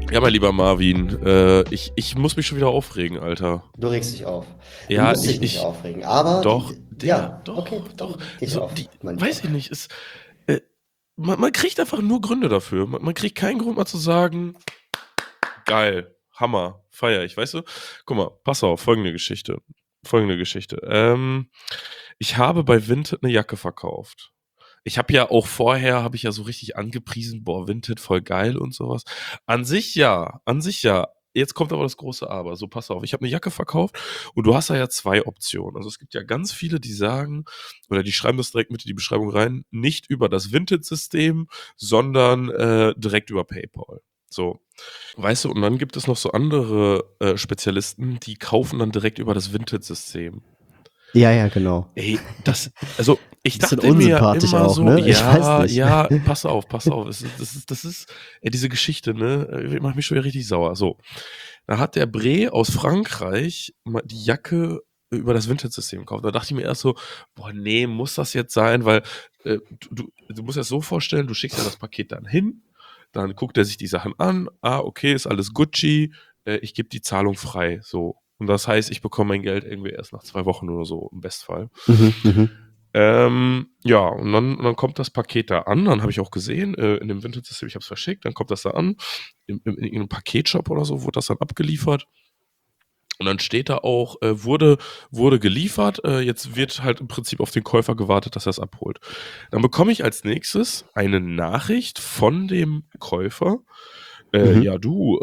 Ja, mein lieber Marvin, ich muss mich schon wieder aufregen, Alter. Du regst dich auf. Du Ja, musst dich nicht aufregen, aber doch, ja, okay, doch. dann reg dich Also, auf, mein weiß Lieber. ich nicht, äh, man kriegt einfach nur Gründe dafür. Man kriegt keinen Grund mal zu sagen, geil, Hammer, feier ich, weißt du? Guck mal, pass auf, folgende Geschichte. Ich habe bei Vinted eine Jacke verkauft. Ich habe ja auch vorher, habe ich ja so richtig angepriesen, boah, Vinted voll geil und sowas. An sich ja. Jetzt kommt aber das große Aber. So, pass auf, ich habe eine Jacke verkauft und du hast da ja zwei Optionen. Also es gibt ja ganz viele, die sagen, oder die schreiben das direkt mit in die Beschreibung rein, nicht über das Vinted-System, sondern direkt über PayPal. So, weißt du, und dann gibt es noch so andere Spezialisten, die kaufen dann direkt über das Vinted-System. Ja, ja, genau. Ey, also ich Bisschen dachte mir ja unsympathisch immer auch, so, ne? Ich weiß ja, nicht. ja, pass auf, pass auf. Ey, diese Geschichte, ne, macht mich schon wieder richtig sauer. So, da hat der Bre aus Frankreich die Jacke über das Vinted-System gekauft. Da dachte ich mir erst so, boah, nee, muss das jetzt sein? Weil du musst dir das so vorstellen, du schickst ja das Paket dann hin, dann guckt er sich die Sachen an, okay, ist alles Gucci, ich gebe die Zahlung frei, so. Und das heißt, ich bekomme mein Geld irgendwie erst nach 2 Wochen oder so, im Bestfall. Mhm, mhm. Ja, und dann kommt das Paket da an. Dann habe ich auch gesehen, in dem Vinted-System, ich habe es verschickt, dann kommt das da an. In irgendeinem Paketshop oder so wurde das dann abgeliefert. Und dann steht da auch, wurde geliefert, jetzt wird halt im Prinzip auf den Käufer gewartet, dass er es abholt. Dann bekomme ich als nächstes eine Nachricht von dem Käufer. Mhm. Ja, du,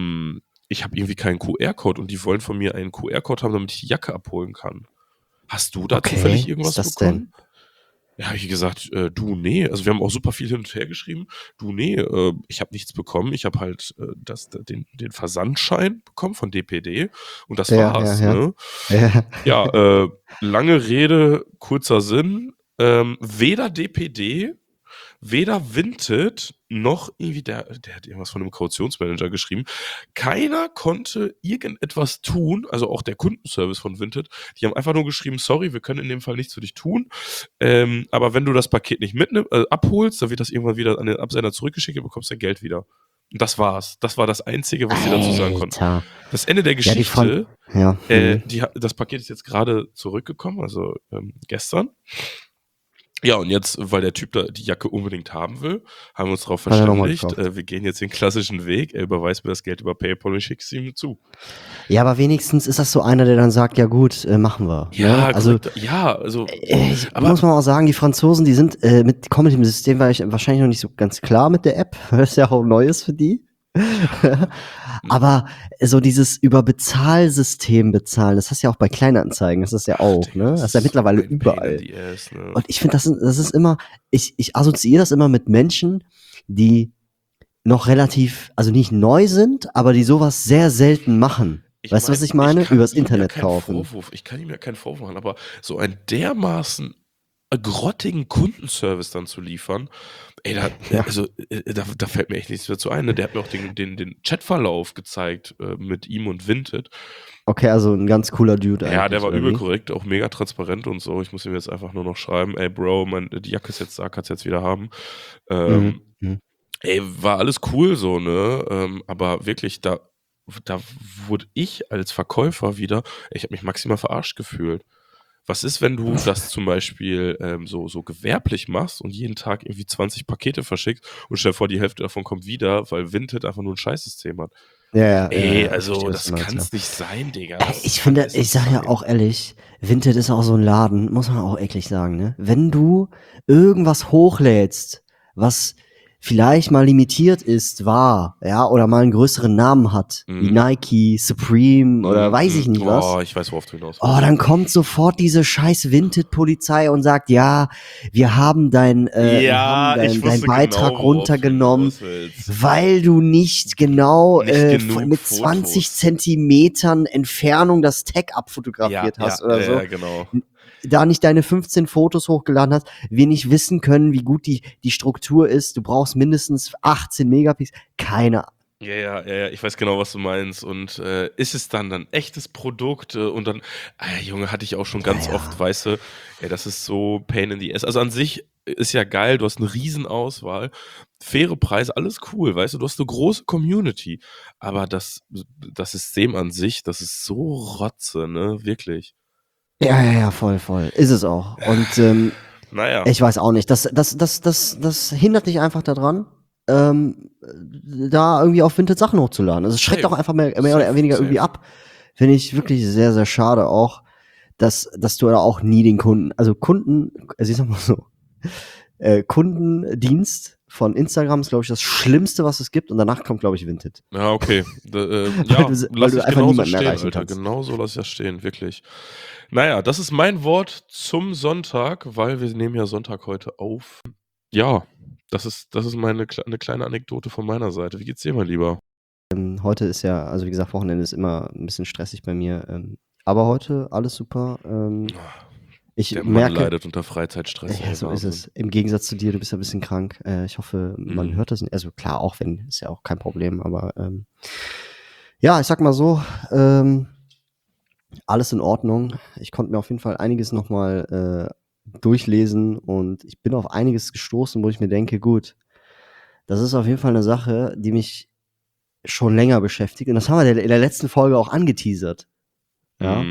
ich habe irgendwie keinen QR-Code und die wollen von mir einen QR-Code haben, damit ich die Jacke abholen kann. Hast du da zufällig Okay, was ist irgendwas das denn? bekommen? Ja, habe ich gesagt, du, nee. Also wir haben auch super viel hin und her geschrieben. Du, nee, ich habe nichts bekommen. Ich habe halt den Versandschein bekommen von DPD und das Ja, ja, war's, ja. ne? Ja. Ja, lange Rede, kurzer Sinn. Weder DPD, weder Vinted, noch irgendwie der hat irgendwas von einem Kautionsmanager geschrieben. Keiner konnte irgendetwas tun, also auch der Kundenservice von Vinted. Die haben einfach nur geschrieben, sorry, wir können in dem Fall nichts für dich tun. Aber wenn du das Paket nicht abholst, dann wird das irgendwann wieder an den Absender zurückgeschickt und bekommst dein Geld wieder. Und das war's. Das war das Einzige, was sie dazu sagen konnten. Alter. Das Ende der Ja, die Frank. Geschichte, Ja. Mhm. das Paket ist jetzt gerade zurückgekommen, also gestern. Ja, und jetzt, weil der Typ da die Jacke unbedingt haben will, haben wir uns darauf Hat er nochmal verständigt, gekauft. wir gehen jetzt den klassischen Weg, er überweist mir das Geld über PayPal und ich schicke es ihm zu. Ja, aber wenigstens ist das so einer, der dann sagt, ja gut, machen wir. Ne? Ja, Also korrekt. Ja, also, aber muss man auch sagen, die Franzosen, die sind kommen mit dem System wahrscheinlich noch nicht so ganz klar mit der App, weil es ja auch neu ist für die. ja, Aber so dieses über Bezahlsystem bezahlen, das hast du ja auch bei Kleinanzeigen, das ist ja auch, Digga, ne? das Das ist ja ist so mittlerweile ein Pain in überall. the ass, ne? Und ich finde, das ist immer, ich assoziiere das immer mit Menschen, die noch relativ, also nicht neu sind, aber die sowas sehr selten machen. Ich Weißt du, was meine, ich ich meine? kann Übers ihm ja Internet keinen kaufen. Vorwurf machen, aber so einen dermaßen grottigen Kundenservice dann zu liefern, ey, Ja. da fällt mir echt nichts mehr zu ein, ne? Der hat mir auch den Chatverlauf gezeigt, mit ihm und Vinted. Okay, also ein ganz cooler Dude Ja, der eigentlich, war oder übel wie? korrekt, auch mega transparent und so. Ich muss ihm jetzt einfach nur noch schreiben: „Ey Bro, die Jacke ist jetzt da, kannst du jetzt wieder haben.“ Mhm. Ähm, Mhm. ey, war alles cool so, ne? Aber wirklich, da wurde ich als Verkäufer wieder, ich habe mich maximal verarscht gefühlt. Was ist, wenn du das zum Beispiel so gewerblich machst und jeden Tag irgendwie 20 Pakete verschickst und stell dir vor, die Hälfte davon kommt wieder, weil Vinted einfach nur ein Scheißsystem hat. Ja, ja, ja, Ey, ja, ich also verstehe, was du das meinst, ja. kann's nicht sein, Digga. Ey, Das ich kann finde, es ich nicht sage ja sein. auch ehrlich, Vinted ist auch so ein Laden, muss man auch eklig sagen, ne? Wenn du irgendwas hochlädst, was vielleicht mal limitiert ist, ja, oder mal einen größeren Namen hat, wie Mhm. Nike, Supreme oder Mhm, weiß mhm. ich nicht was, Oh, ich weiß, worauf du hinaus oh, willst. dann kommt sofort diese scheiß Vinted-Polizei und sagt, ja, wir haben Ja, ich dein wusste genau, Beitrag worauf du runtergenommen, hinaus willst. weil du nicht genau Nicht genug mit 20 Fotos. Zentimetern Entfernung das Tag Ja, abfotografiert ja, hast oder so. ja, genau. Da nicht deine 15 Fotos hochgeladen hast, wir nicht wissen können, wie gut die Struktur ist. Du brauchst mindestens 18 Megapixel. Keine Ahnung. Ja, ich weiß genau, was du meinst. Und ist es dann ein echtes Produkt? Und dann, Junge, hatte ich auch schon Ja, ganz oft, ja. weißt du, ey, das ist so Pain in the Ass. Also an sich ist ja geil, du hast eine Riesenauswahl, faire Preise, alles cool, weißt du hast eine große Community, aber das System an sich, das ist so Rotze, ne, wirklich. Ja, voll. Ist es auch. Und Naja, ich weiß auch nicht. Das hindert dich einfach daran, da irgendwie auf Vinted Sachen hochzuladen. Also es schreckt auch safe, einfach mehr oder weniger irgendwie safe. ab. Finde ich wirklich sehr, sehr schade auch, dass du da auch nie den also ich sag mal so, Kundendienst von Instagram ist, glaube ich, das Schlimmste, was es gibt. Und danach kommt, glaube ich, Vinted. Ja, okay. Weil Ja, weil lass du ich einfach genauso niemanden stehen, erreichen Alter. kannst. Genauso lass ich das stehen, wirklich. Naja, das ist mein Wort zum Sonntag, weil wir nehmen ja Sonntag heute auf. Ja, das ist eine kleine Anekdote von meiner Seite. Wie geht's dir, mein Lieber? Heute ist ja, also wie gesagt, Wochenende ist immer ein bisschen stressig bei mir. Aber heute alles super. Ich Der Mann merke, leidet unter Freizeitstress, ja, ey, so ist Wahnsinn. es. Im Gegensatz zu dir, du bist ja ein bisschen krank. Ich hoffe, man hört das nicht. Also klar, auch wenn, ist ja auch kein Problem. Aber ja, ich sag mal so, alles in Ordnung. Ich konnte mir auf jeden Fall einiges nochmal durchlesen und ich bin auf einiges gestoßen, wo ich mir denke, gut, das ist auf jeden Fall eine Sache, die mich schon länger beschäftigt. Und das haben wir in der letzten Folge auch angeteasert. Ja.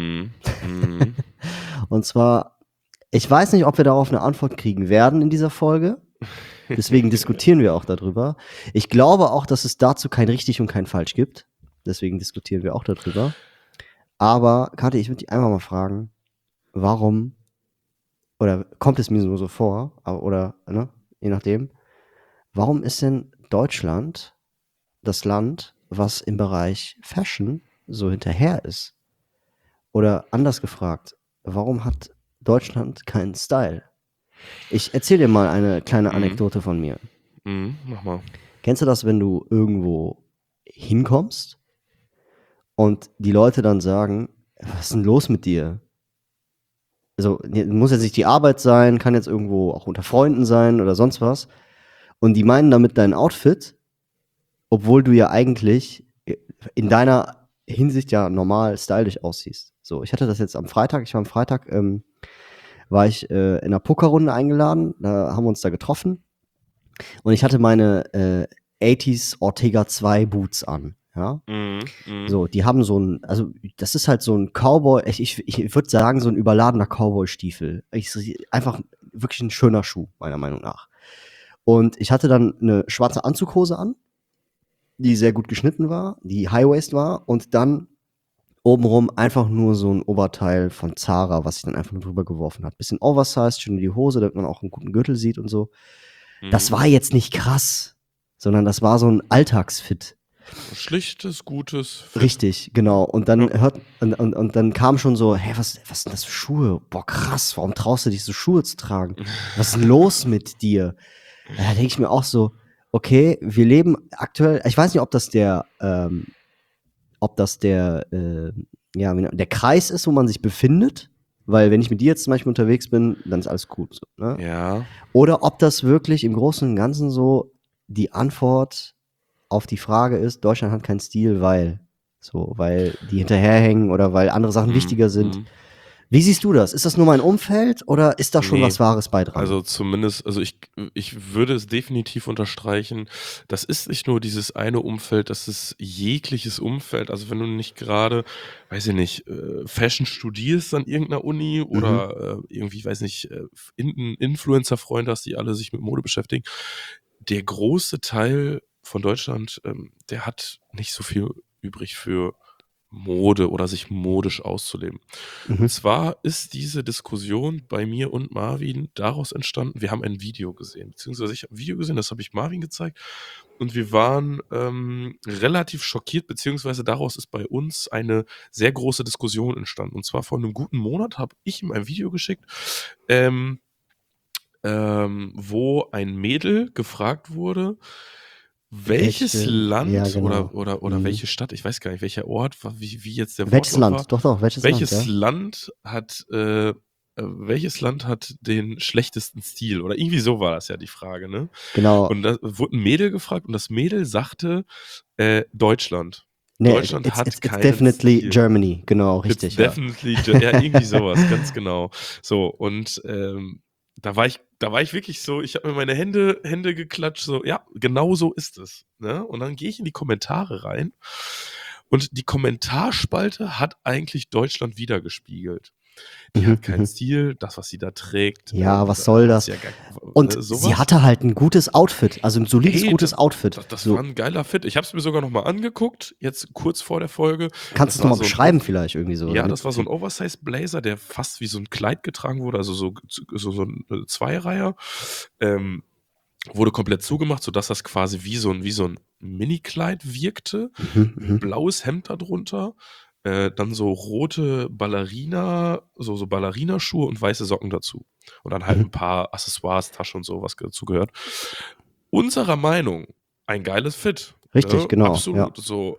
Und zwar, ich weiß nicht, ob wir darauf eine Antwort kriegen werden in dieser Folge. Deswegen diskutieren wir auch darüber. Ich glaube auch, dass es dazu kein richtig und kein falsch gibt. Deswegen diskutieren wir auch darüber. Aber, Kathi, ich würde dich einfach mal fragen, warum, oder kommt es mir nur so vor, oder, ne, je nachdem, warum ist denn Deutschland das Land, was im Bereich Fashion so hinterher ist? Oder anders gefragt, warum hat Deutschland keinen Style? Ich erzähle dir mal eine kleine Anekdote von mir. Mach mal. Kennst du das, wenn du irgendwo hinkommst und die Leute dann sagen, was ist denn los mit dir? Also muss jetzt nicht die Arbeit sein, kann jetzt irgendwo auch unter Freunden sein oder sonst was. Und die meinen damit dein Outfit, obwohl du ja eigentlich in deiner Hinsicht ja normal stylisch aussiehst. So, ich hatte das jetzt am Freitag. Ich war am Freitag, war ich in einer Pokerrunde eingeladen. Da haben wir uns da getroffen. Und ich hatte meine 80s Ortega 2 Boots an. Ja. So, die haben so ein, also das ist halt so ein Cowboy, ich würde sagen, so ein überladener Cowboy-Stiefel. Einfach wirklich ein schöner Schuh, meiner Meinung nach. Und ich hatte dann eine schwarze Anzughose an, die sehr gut geschnitten war, die High-Waist war und dann obenrum einfach nur so ein Oberteil von Zara, was ich dann einfach nur drüber geworfen habe. Bisschen oversized, schön in die Hose, damit man auch einen guten Gürtel sieht und so. Das war jetzt nicht krass, sondern das war so ein Alltagsfit. Schlichtes, gutes Fit. Richtig, genau. Und dann und dann kam schon so, hey, was sind das für Schuhe? Boah, krass, warum traust du dich, so Schuhe zu tragen? Was ist denn los mit dir? Da denke ich mir auch so, okay, wir leben aktuell, ich weiß nicht, ob das der der Kreis ist, wo man sich befindet, weil wenn ich mit dir jetzt zum Beispiel unterwegs bin, dann ist alles gut. So, ne? Ja. Oder ob das wirklich im Großen und Ganzen so die Antwort auf die Frage ist, Deutschland hat keinen Stil, weil die hinterherhängen oder weil andere Sachen wichtiger sind. Wie siehst du das? Ist das nur mein Umfeld oder ist da schon was Wahres bei dran? Also zumindest, also ich würde es definitiv unterstreichen, das ist nicht nur dieses eine Umfeld, das ist jegliches Umfeld. Also wenn du nicht gerade, weiß ich nicht, Fashion studierst an irgendeiner Uni oder irgendwie, weiß nicht, Influencer-Freunde hast, die alle sich mit Mode beschäftigen. Der große Teil von Deutschland, der hat nicht so viel übrig für Mode oder sich modisch auszuleben. Und zwar ist diese Diskussion bei mir und Marvin daraus entstanden, wir haben ein Video gesehen, beziehungsweise ich habe ein Video gesehen, das habe ich Marvin gezeigt und wir waren relativ schockiert, beziehungsweise daraus ist bei uns eine sehr große Diskussion entstanden. Und zwar vor einem guten Monat habe ich ihm ein Video geschickt, wo ein Mädel gefragt wurde, welches Land ja, genau. oder welche Stadt, ich weiß gar nicht, welcher Ort, wie jetzt der Welches Wortlaut Land? war. Doch, welches Land, ja. Welches Land hat den schlechtesten Stil? Oder irgendwie so war das ja die Frage, ne? Genau. Und da wurde ein Mädel gefragt und das Mädel sagte Deutschland. Nee, Deutschland hat it's keinen definitely Stil. Germany, genau, richtig. It's definitely, ja, irgendwie sowas, ganz genau. So, und da war ich da war ich wirklich so, ich habe mir meine Hände geklatscht, so, ja, genau so ist es. Ne? Und dann gehe ich in die Kommentare rein und die Kommentarspalte hat eigentlich Deutschland widergespiegelt. Die Mhm, hat keinen mhm. Stil, das, was sie da trägt, Ja, was das soll ist das? ja gar, Und sie sowas. hatte halt ein gutes Outfit, also ein solides, Ey, gutes Outfit. das war So, ein geiler Fit. Ich habe es mir sogar noch mal angeguckt, jetzt kurz vor der Folge. kannst du Das es war nochmal so ein beschreiben vielleicht irgendwie so, Ja, damit das war so ein Oversize-Blazer, der fast wie so ein Kleid getragen wurde, also so ein Zweireiher. Wurde komplett zugemacht, sodass das quasi wie so ein Mini-Kleid wirkte. Mhm, Ein mhm. blaues Hemd darunter, dann so rote Ballerina, so Ballerinaschuhe und weiße Socken dazu. Und dann halt Mhm. ein paar Accessoires, Tasche und so, was dazu gehört. Unserer Meinung, ein geiles Fit. Richtig, Ne? genau, ja. Absolut. So,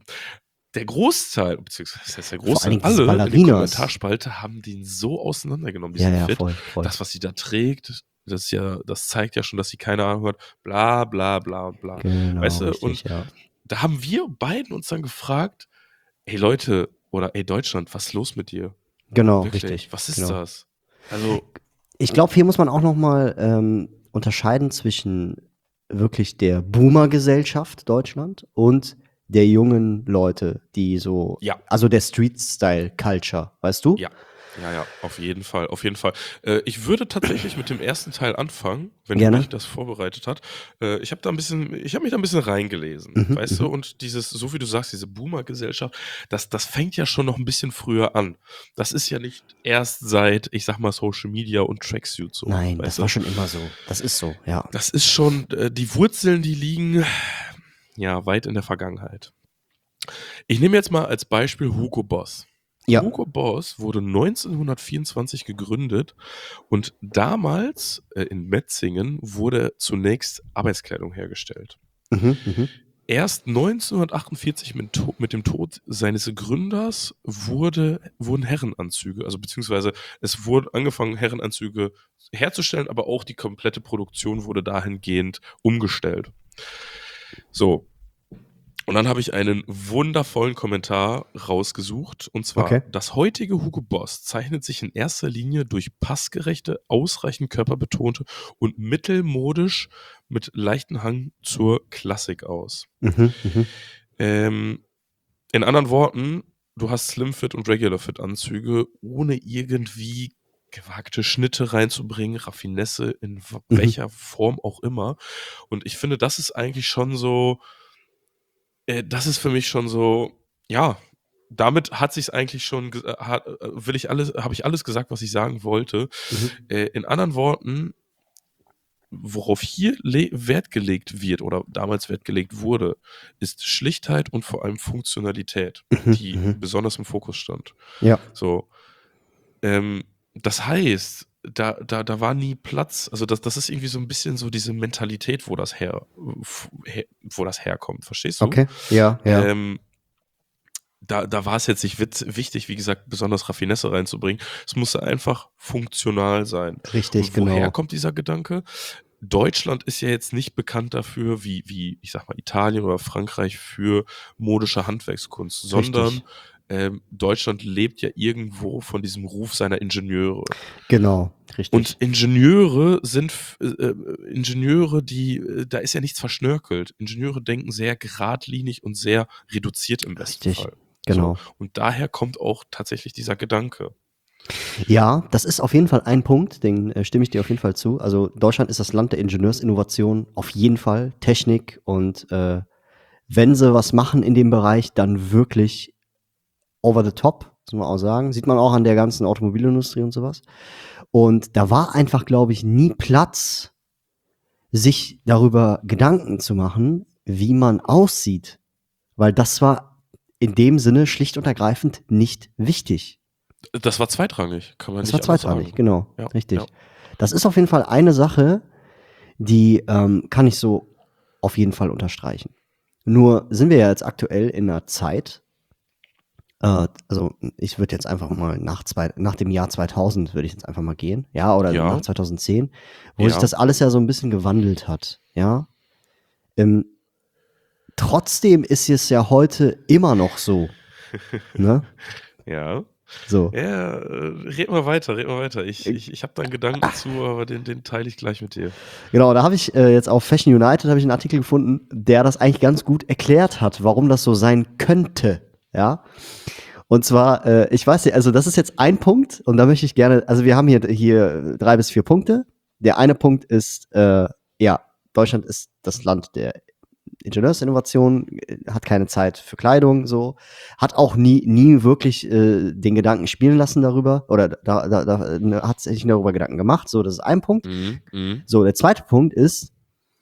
der Großteil, beziehungsweise das heißt der Vor allen Großteil, Dingen diese alle in der Ballerinas. Kommentarspalte haben den so auseinandergenommen, Ja, diesen ja, Fit. voll, voll. Das, was sie da trägt, das zeigt ja schon, dass sie keine Ahnung hat, bla bla bla bla. Genau, Weißt du? Und richtig, ja. da haben wir beiden uns dann gefragt, ey Leute, oder ey Deutschland, was ist los mit dir? Genau, Wirklich, richtig, was ist genau. das? Also, Ich glaube, hier muss man auch noch mal unterscheiden zwischen wirklich der Boomer-Gesellschaft Deutschland und der jungen Leute, die so, ja, also der Street-Style-Culture, weißt du? ja. Ja, auf jeden Fall, auf jeden Fall. Ich würde tatsächlich mit dem ersten Teil anfangen, wenn du Gerne. mich das vorbereitet hast. Ich habe mich da ein bisschen reingelesen, Mhm, weißt du? mhm. Und so wie du sagst, diese Boomer-Gesellschaft, das fängt ja schon noch ein bisschen früher an. Das ist ja nicht erst seit, ich sag mal, Social Media und Tracksuit so, Nein, weißt das war du? schon immer so. Das ist so, ja. Das ist schon, die Wurzeln, die liegen ja weit in der Vergangenheit. Ich nehme jetzt mal als Beispiel Hugo Boss. Ja. Hugo Boss wurde 1924 gegründet und damals in Metzingen wurde zunächst Arbeitskleidung hergestellt. Mhm, mhm. Erst 1948 mit dem Tod seines Gründers wurden Herrenanzüge, also beziehungsweise es wurde angefangen, Herrenanzüge herzustellen, aber auch die komplette Produktion wurde dahingehend umgestellt. So, und dann habe ich einen wundervollen Kommentar rausgesucht. Und zwar, Okay. das heutige Hugo Boss zeichnet sich in erster Linie durch passgerechte, ausreichend körperbetonte und mittelmodisch mit leichten Hang zur Klassik aus. Mhm, mhm. In anderen Worten, du hast Slim Fit und Regular Fit Anzüge, ohne irgendwie gewagte Schnitte reinzubringen, Raffinesse in Mhm. welcher Form auch immer. Und ich finde, das ist eigentlich schon so, das ist für mich schon so, ja, damit hat sich's eigentlich schon, habe ich alles gesagt, was ich sagen wollte. Mhm. In anderen Worten, worauf hier Wert gelegt wird oder damals Wert gelegt wurde, ist Schlichtheit und vor allem Funktionalität, Mhm, die mhm. besonders im Fokus stand. Ja. So, das heißt, da war nie Platz, also das ist irgendwie so ein bisschen so diese Mentalität, wo das wo das herkommt, verstehst du? Okay. Ja, ja. Da war es jetzt nicht wichtig, wie gesagt, besonders Raffinesse reinzubringen. Es musste einfach funktional sein. Richtig, Und woher genau. kommt dieser Gedanke? Deutschland ist ja jetzt nicht bekannt dafür, wie ich sag mal, Italien oder Frankreich für modische Handwerkskunst, sondern Richtig. Deutschland lebt ja irgendwo von diesem Ruf seiner Ingenieure. Genau, richtig. Und Ingenieure sind Ingenieure, da ist ja nichts verschnörkelt. Ingenieure denken sehr geradlinig und sehr reduziert im besten Richtig, Fall. genau. So. Und daher kommt auch tatsächlich dieser Gedanke. Ja, das ist auf jeden Fall ein Punkt, den stimme ich dir auf jeden Fall zu. Also Deutschland ist das Land der Ingenieursinnovation, auf jeden Fall. Technik und wenn sie was machen in dem Bereich, dann wirklich over the top, muss man auch sagen. Sieht man auch an der ganzen Automobilindustrie und sowas. Und da war einfach, glaube ich, nie Platz, sich darüber Gedanken zu machen, wie man aussieht. Weil das war in dem Sinne schlicht und ergreifend nicht wichtig. Das war zweitrangig, kann man Das war nicht anders zweitrangig, sagen. genau, Ja, richtig. ja. Das ist auf jeden Fall eine Sache, die kann ich so auf jeden Fall unterstreichen. Nur sind wir ja jetzt aktuell in einer Zeit, also ich würde jetzt einfach mal nach dem Jahr 2000 würde ich jetzt einfach mal gehen, ja, oder Ja. nach 2010, wo Ja. sich das alles ja so ein bisschen gewandelt hat, ja. Trotzdem ist es ja heute immer noch so, ne? Ja. So. Ja, red mal weiter, red mal weiter. Ich habe da einen Gedanken zu, aber den teile ich gleich mit dir. Genau, da habe ich jetzt auf Fashion United habe ich einen Artikel gefunden, der das eigentlich ganz gut erklärt hat, warum das so sein könnte. Ja. Und zwar, ich weiß nicht, also das ist jetzt ein Punkt und da möchte ich gerne, also wir haben hier 3 bis 4 Punkte. Der eine Punkt ist, ja, Deutschland ist das Land der Ingenieursinnovation, hat keine Zeit für Kleidung, so, hat auch nie wirklich den Gedanken spielen lassen darüber oder hat sich nicht darüber Gedanken gemacht, so, das ist ein Punkt. So, der zweite Punkt ist,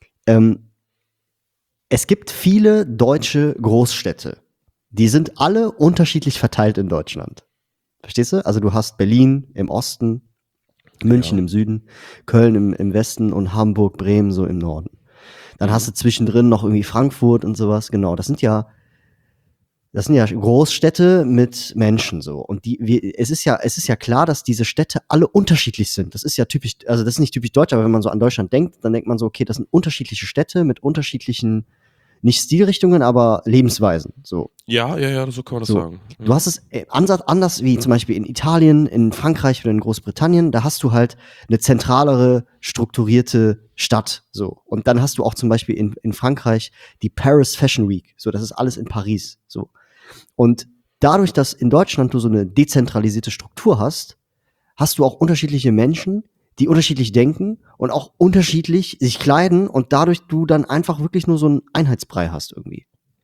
es gibt viele deutsche Großstädte, die sind alle unterschiedlich verteilt in Deutschland. Verstehst du? Also du hast Berlin im Osten, München im Süden, Köln im Westen und Hamburg, Bremen so im Norden. Dann hast du zwischendrin noch irgendwie Frankfurt und sowas. Genau, das sind ja Großstädte mit Menschen so. Und es ist ja klar, dass diese Städte alle unterschiedlich sind. Das ist ja typisch, also das ist nicht typisch deutsch, aber wenn man so an Deutschland denkt, dann denkt man so, okay, das sind unterschiedliche Städte mit unterschiedlichen, nicht Stilrichtungen, aber Lebensweisen. So. Ja, so kann man das So. sagen. Du hast es anders wie zum Beispiel in Italien, in Frankreich oder in Großbritannien. Da hast du halt eine zentralere, strukturierte Stadt. So. Und dann hast du auch zum Beispiel in Frankreich die Paris Fashion Week. So, das ist alles in Paris. So. Und dadurch, dass in Deutschland du so eine dezentralisierte Struktur hast, hast du auch unterschiedliche Menschen, die unterschiedlich denken und auch unterschiedlich sich kleiden und dadurch du dann einfach wirklich nur so einen Einheitsbrei hast irgendwie.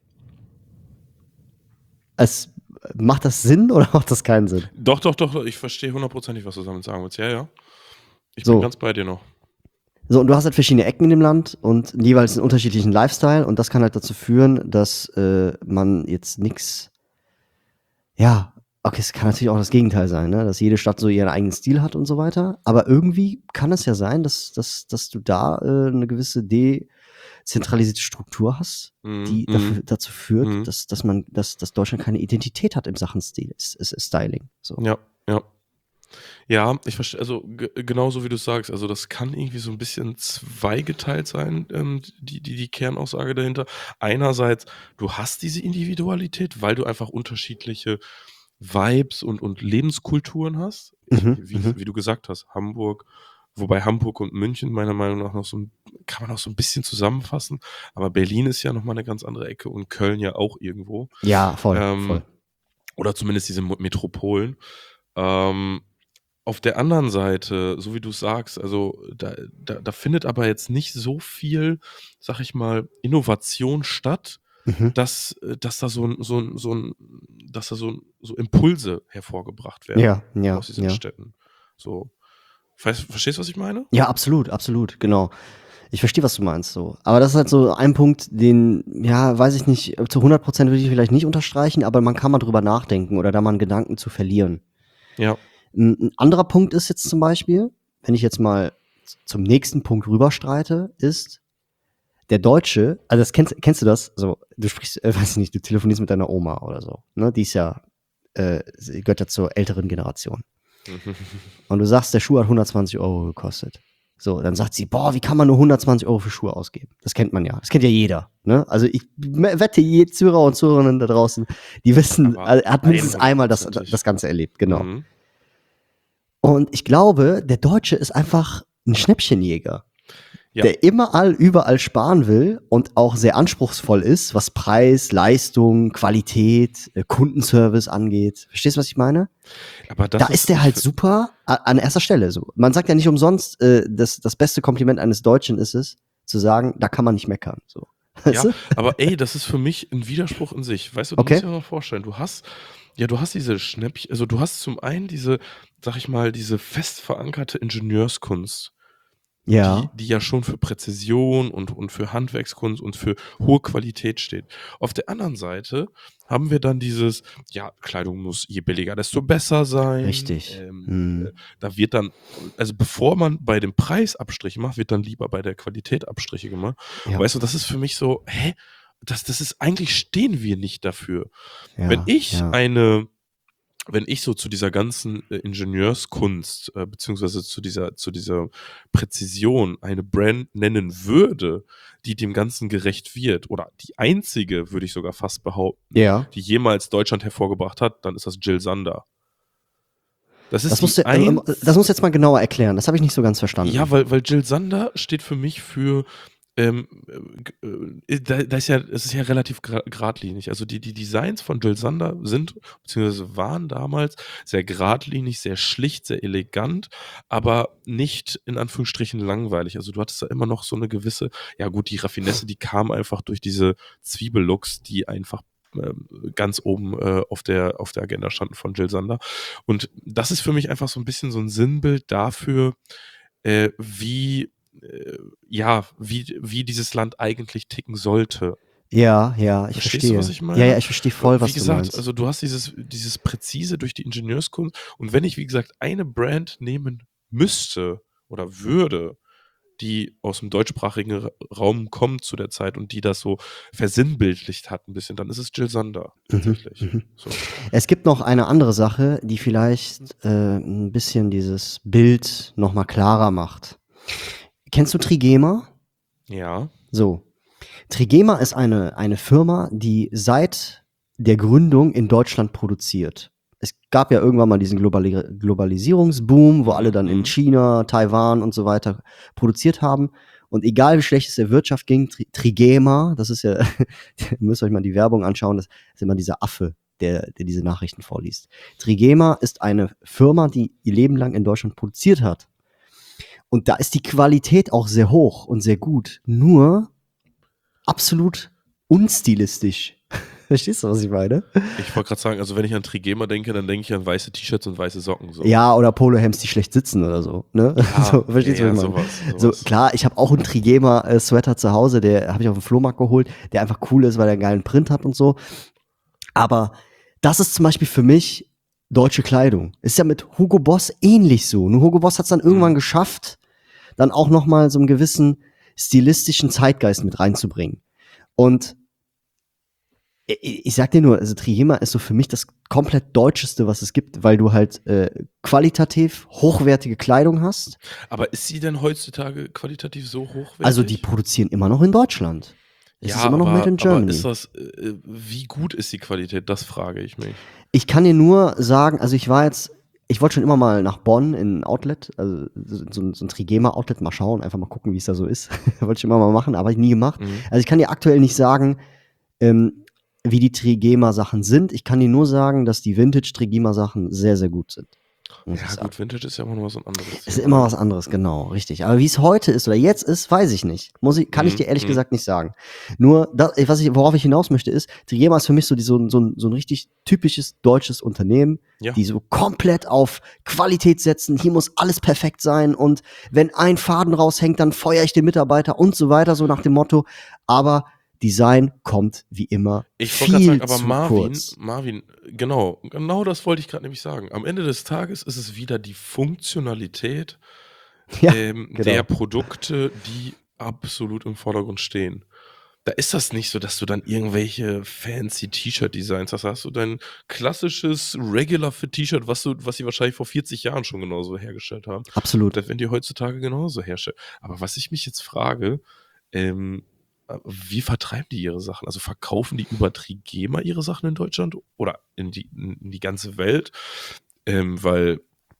Macht das Sinn oder macht das keinen Sinn? Doch, ich verstehe hundertprozentig, was du damit sagen willst. Ja. Ich So. bin ganz bei dir noch. So, und du hast halt verschiedene Ecken in dem Land und jeweils einen unterschiedlichen Lifestyle und das kann halt dazu führen, dass man jetzt nix, ja, okay, es kann natürlich auch das Gegenteil sein, ne? Dass jede Stadt so ihren eigenen Stil hat und so weiter, aber irgendwie kann es ja sein, dass du da eine gewisse dezentralisierte Struktur hast, die dazu führt, dass Deutschland keine Identität hat in Sachen Stil, ist Styling. So. Ja. Ja, ich verstehe, also genauso wie du sagst, also das kann irgendwie so ein bisschen zweigeteilt sein, die Kernaussage dahinter. Einerseits, du hast diese Individualität, weil du einfach unterschiedliche Vibes und Lebenskulturen hast. Wie du gesagt hast, Hamburg, wobei Hamburg und München meiner Meinung nach kann man auch so ein bisschen zusammenfassen, aber Berlin ist ja nochmal eine ganz andere Ecke und Köln ja auch irgendwo. Ja, voll. Oder zumindest diese Metropolen. Auf der anderen Seite, so wie du sagst, also da findet aber jetzt nicht so viel, sag ich mal, Innovation statt, dass da so Impulse hervorgebracht werden aus diesen Städten. So. Verstehst du, was ich meine? Ja, absolut, genau. Ich verstehe, was du meinst, so. Aber das ist halt so ein Punkt, den, ja, weiß ich nicht, zu 100% würde ich vielleicht nicht unterstreichen, aber man kann mal drüber nachdenken oder da mal einen Gedanken zu verlieren. Ja. Ein anderer Punkt ist jetzt zum Beispiel, wenn ich jetzt mal zum nächsten Punkt rüberstreite, ist der Deutsche, also das kennst du das? So, du sprichst, weiß ich nicht, du telefonierst mit deiner Oma oder so, ne? Die ist ja, sie gehört ja zur älteren Generation. Und du sagst, der Schuh hat 120 € gekostet. So, dann sagt sie, boah, wie kann man nur 120 € für Schuhe ausgeben? Das kennt man ja. Das kennt ja jeder. Ne? Also ich wette, jede Zuhörer und Zuhörerinnen da draußen, die wissen, hat mindestens einmal das Ganze erlebt. Genau. Und ich glaube, der Deutsche ist einfach ein Schnäppchenjäger. Ja. Der überall sparen will und auch sehr anspruchsvoll ist, was Preis, Leistung, Qualität, Kundenservice angeht. Verstehst du, was ich meine? Aber da ist der halt super an erster Stelle. So. Man sagt ja nicht umsonst, das beste Kompliment eines Deutschen ist es, zu sagen, da kann man nicht meckern. So. Weißt du? Aber ey, das ist für mich ein Widerspruch in sich. Weißt du, musst dir mal vorstellen, du hast diese Schnäppchen, also du hast zum einen diese, sag ich mal, diese fest verankerte Ingenieurskunst. Ja. Die ja schon für Präzision und für Handwerkskunst und für hohe Qualität steht. Auf der anderen Seite haben wir dann dieses, ja, Kleidung muss je billiger, desto besser sein. Richtig. Da wird dann, also bevor man bei dem Preis Abstriche macht, wird dann lieber bei der Qualität Abstriche gemacht. Ja. Weißt du, das ist für mich so, das ist, eigentlich stehen wir nicht dafür. Ja, wenn ich so zu dieser ganzen Ingenieurskunst beziehungsweise zu dieser Präzision eine Brand nennen würde, die dem Ganzen gerecht wird, oder die einzige, würde ich sogar fast behaupten, die jemals Deutschland hervorgebracht hat, dann ist das Jill Sander. Das Das ist musst die du, das musst du jetzt mal genauer erklären. Das habe ich nicht so ganz verstanden. Ja, weil Jill Sander steht für mich für es ist ja relativ geradlinig. Also die Designs von Jill Sander sind, beziehungsweise waren damals sehr geradlinig, sehr schlicht, sehr elegant, aber nicht in Anführungsstrichen langweilig. Also du hattest da immer noch so eine gewisse, ja gut, die Raffinesse, die kam einfach durch diese Zwiebellooks, die einfach ganz oben auf der Agenda standen von Jill Sander. Und das ist für mich einfach so ein bisschen so ein Sinnbild dafür, wie dieses Land eigentlich ticken sollte. Ja, ich Verstehst verstehe. du, was ich Ja, meine? ich verstehe voll, was Wie du gesagt, meinst. also du hast dieses Präzise durch die Ingenieurskunst. Und wenn ich, wie gesagt, eine Brand nehmen müsste oder würde, die aus dem deutschsprachigen Raum kommt zu der Zeit und die das so versinnbildlicht hat ein bisschen, dann ist es Jill Sander tatsächlich. So. Es gibt noch eine andere Sache, die vielleicht ein bisschen dieses Bild nochmal klarer macht. Kennst du Trigema? Ja. So. Trigema ist eine Firma, die seit der Gründung in Deutschland produziert. Es gab ja irgendwann mal diesen Globalisierungsboom, wo alle dann in China, Taiwan und so weiter produziert haben. Und egal wie schlecht es der Wirtschaft ging, Trigema, das ist ja, ihr müsst euch mal die Werbung anschauen, das ist immer dieser Affe, der diese Nachrichten vorliest. Trigema ist eine Firma, die ihr Leben lang in Deutschland produziert hat. Und da ist die Qualität auch sehr hoch und sehr gut. Nur absolut unstilistisch. Verstehst du, was ich meine? Ich wollte gerade sagen, also wenn ich an Trigema denke, dann denke ich an weiße T-Shirts und weiße Socken. So. Ja, oder Polohemds, die schlecht sitzen oder so. Ne? Ja, so, verstehst du, was ich meine? sowas. So, klar, ich habe auch einen Trigema-Sweater zu Hause, der habe ich auf dem Flohmarkt geholt, der einfach cool ist, weil er einen geilen Print hat und so. Aber das ist zum Beispiel für mich deutsche Kleidung. Ist ja mit Hugo Boss ähnlich so. Nur Hugo Boss hat es dann irgendwann geschafft, dann auch nochmal so einen gewissen stilistischen Zeitgeist mit reinzubringen. Und ich sag dir nur, also Trigema ist so für mich das komplett Deutscheste, was es gibt, weil du halt qualitativ hochwertige Kleidung hast. Aber ist sie denn heutzutage qualitativ so hochwertig? Also die produzieren immer noch in Deutschland. Es ist immer noch made in aber Germany. ist das, wie gut ist die Qualität? Das frage ich mich. Ich kann dir nur sagen, also ich wollte schon immer mal nach Bonn in ein Outlet, also so ein Trigema-Outlet mal schauen, einfach mal gucken, wie es da so ist. Wollte ich immer mal machen, aber ich nie gemacht. Also ich kann dir aktuell nicht sagen, wie die Trigema-Sachen sind. Ich kann dir nur sagen, dass die Vintage-Trigema-Sachen sehr, sehr gut sind. Ja, gut, Vintage ist ja immer noch was anderes. Ist immer was anderes, genau, richtig. Aber wie es heute ist oder jetzt ist, weiß ich nicht. Kann ich dir ehrlich gesagt nicht sagen. Nur, worauf ich hinaus möchte, ist, Trigema ist für mich so ein richtig typisches deutsches Unternehmen, die so komplett auf Qualität setzen. Hier muss alles perfekt sein und wenn ein Faden raushängt, dann feuere ich den Mitarbeiter und so weiter, so nach dem Motto. Aber Design kommt wie immer viel zu kurz. Marvin, genau das wollte ich gerade nämlich sagen. Am Ende des Tages ist es wieder die Funktionalität der Produkte, die absolut im Vordergrund stehen. Da ist das nicht so, dass du dann irgendwelche fancy T-Shirt-Designs hast. Da hast du dein klassisches Regular-Fit-T-Shirt, was sie wahrscheinlich vor 40 Jahren schon genauso hergestellt haben. Absolut. Das werden die heutzutage genauso herstellen. Aber was ich mich jetzt frage, wie vertreiben die ihre Sachen? Also verkaufen die über Trigema ihre Sachen in Deutschland oder in die ganze Welt? Weil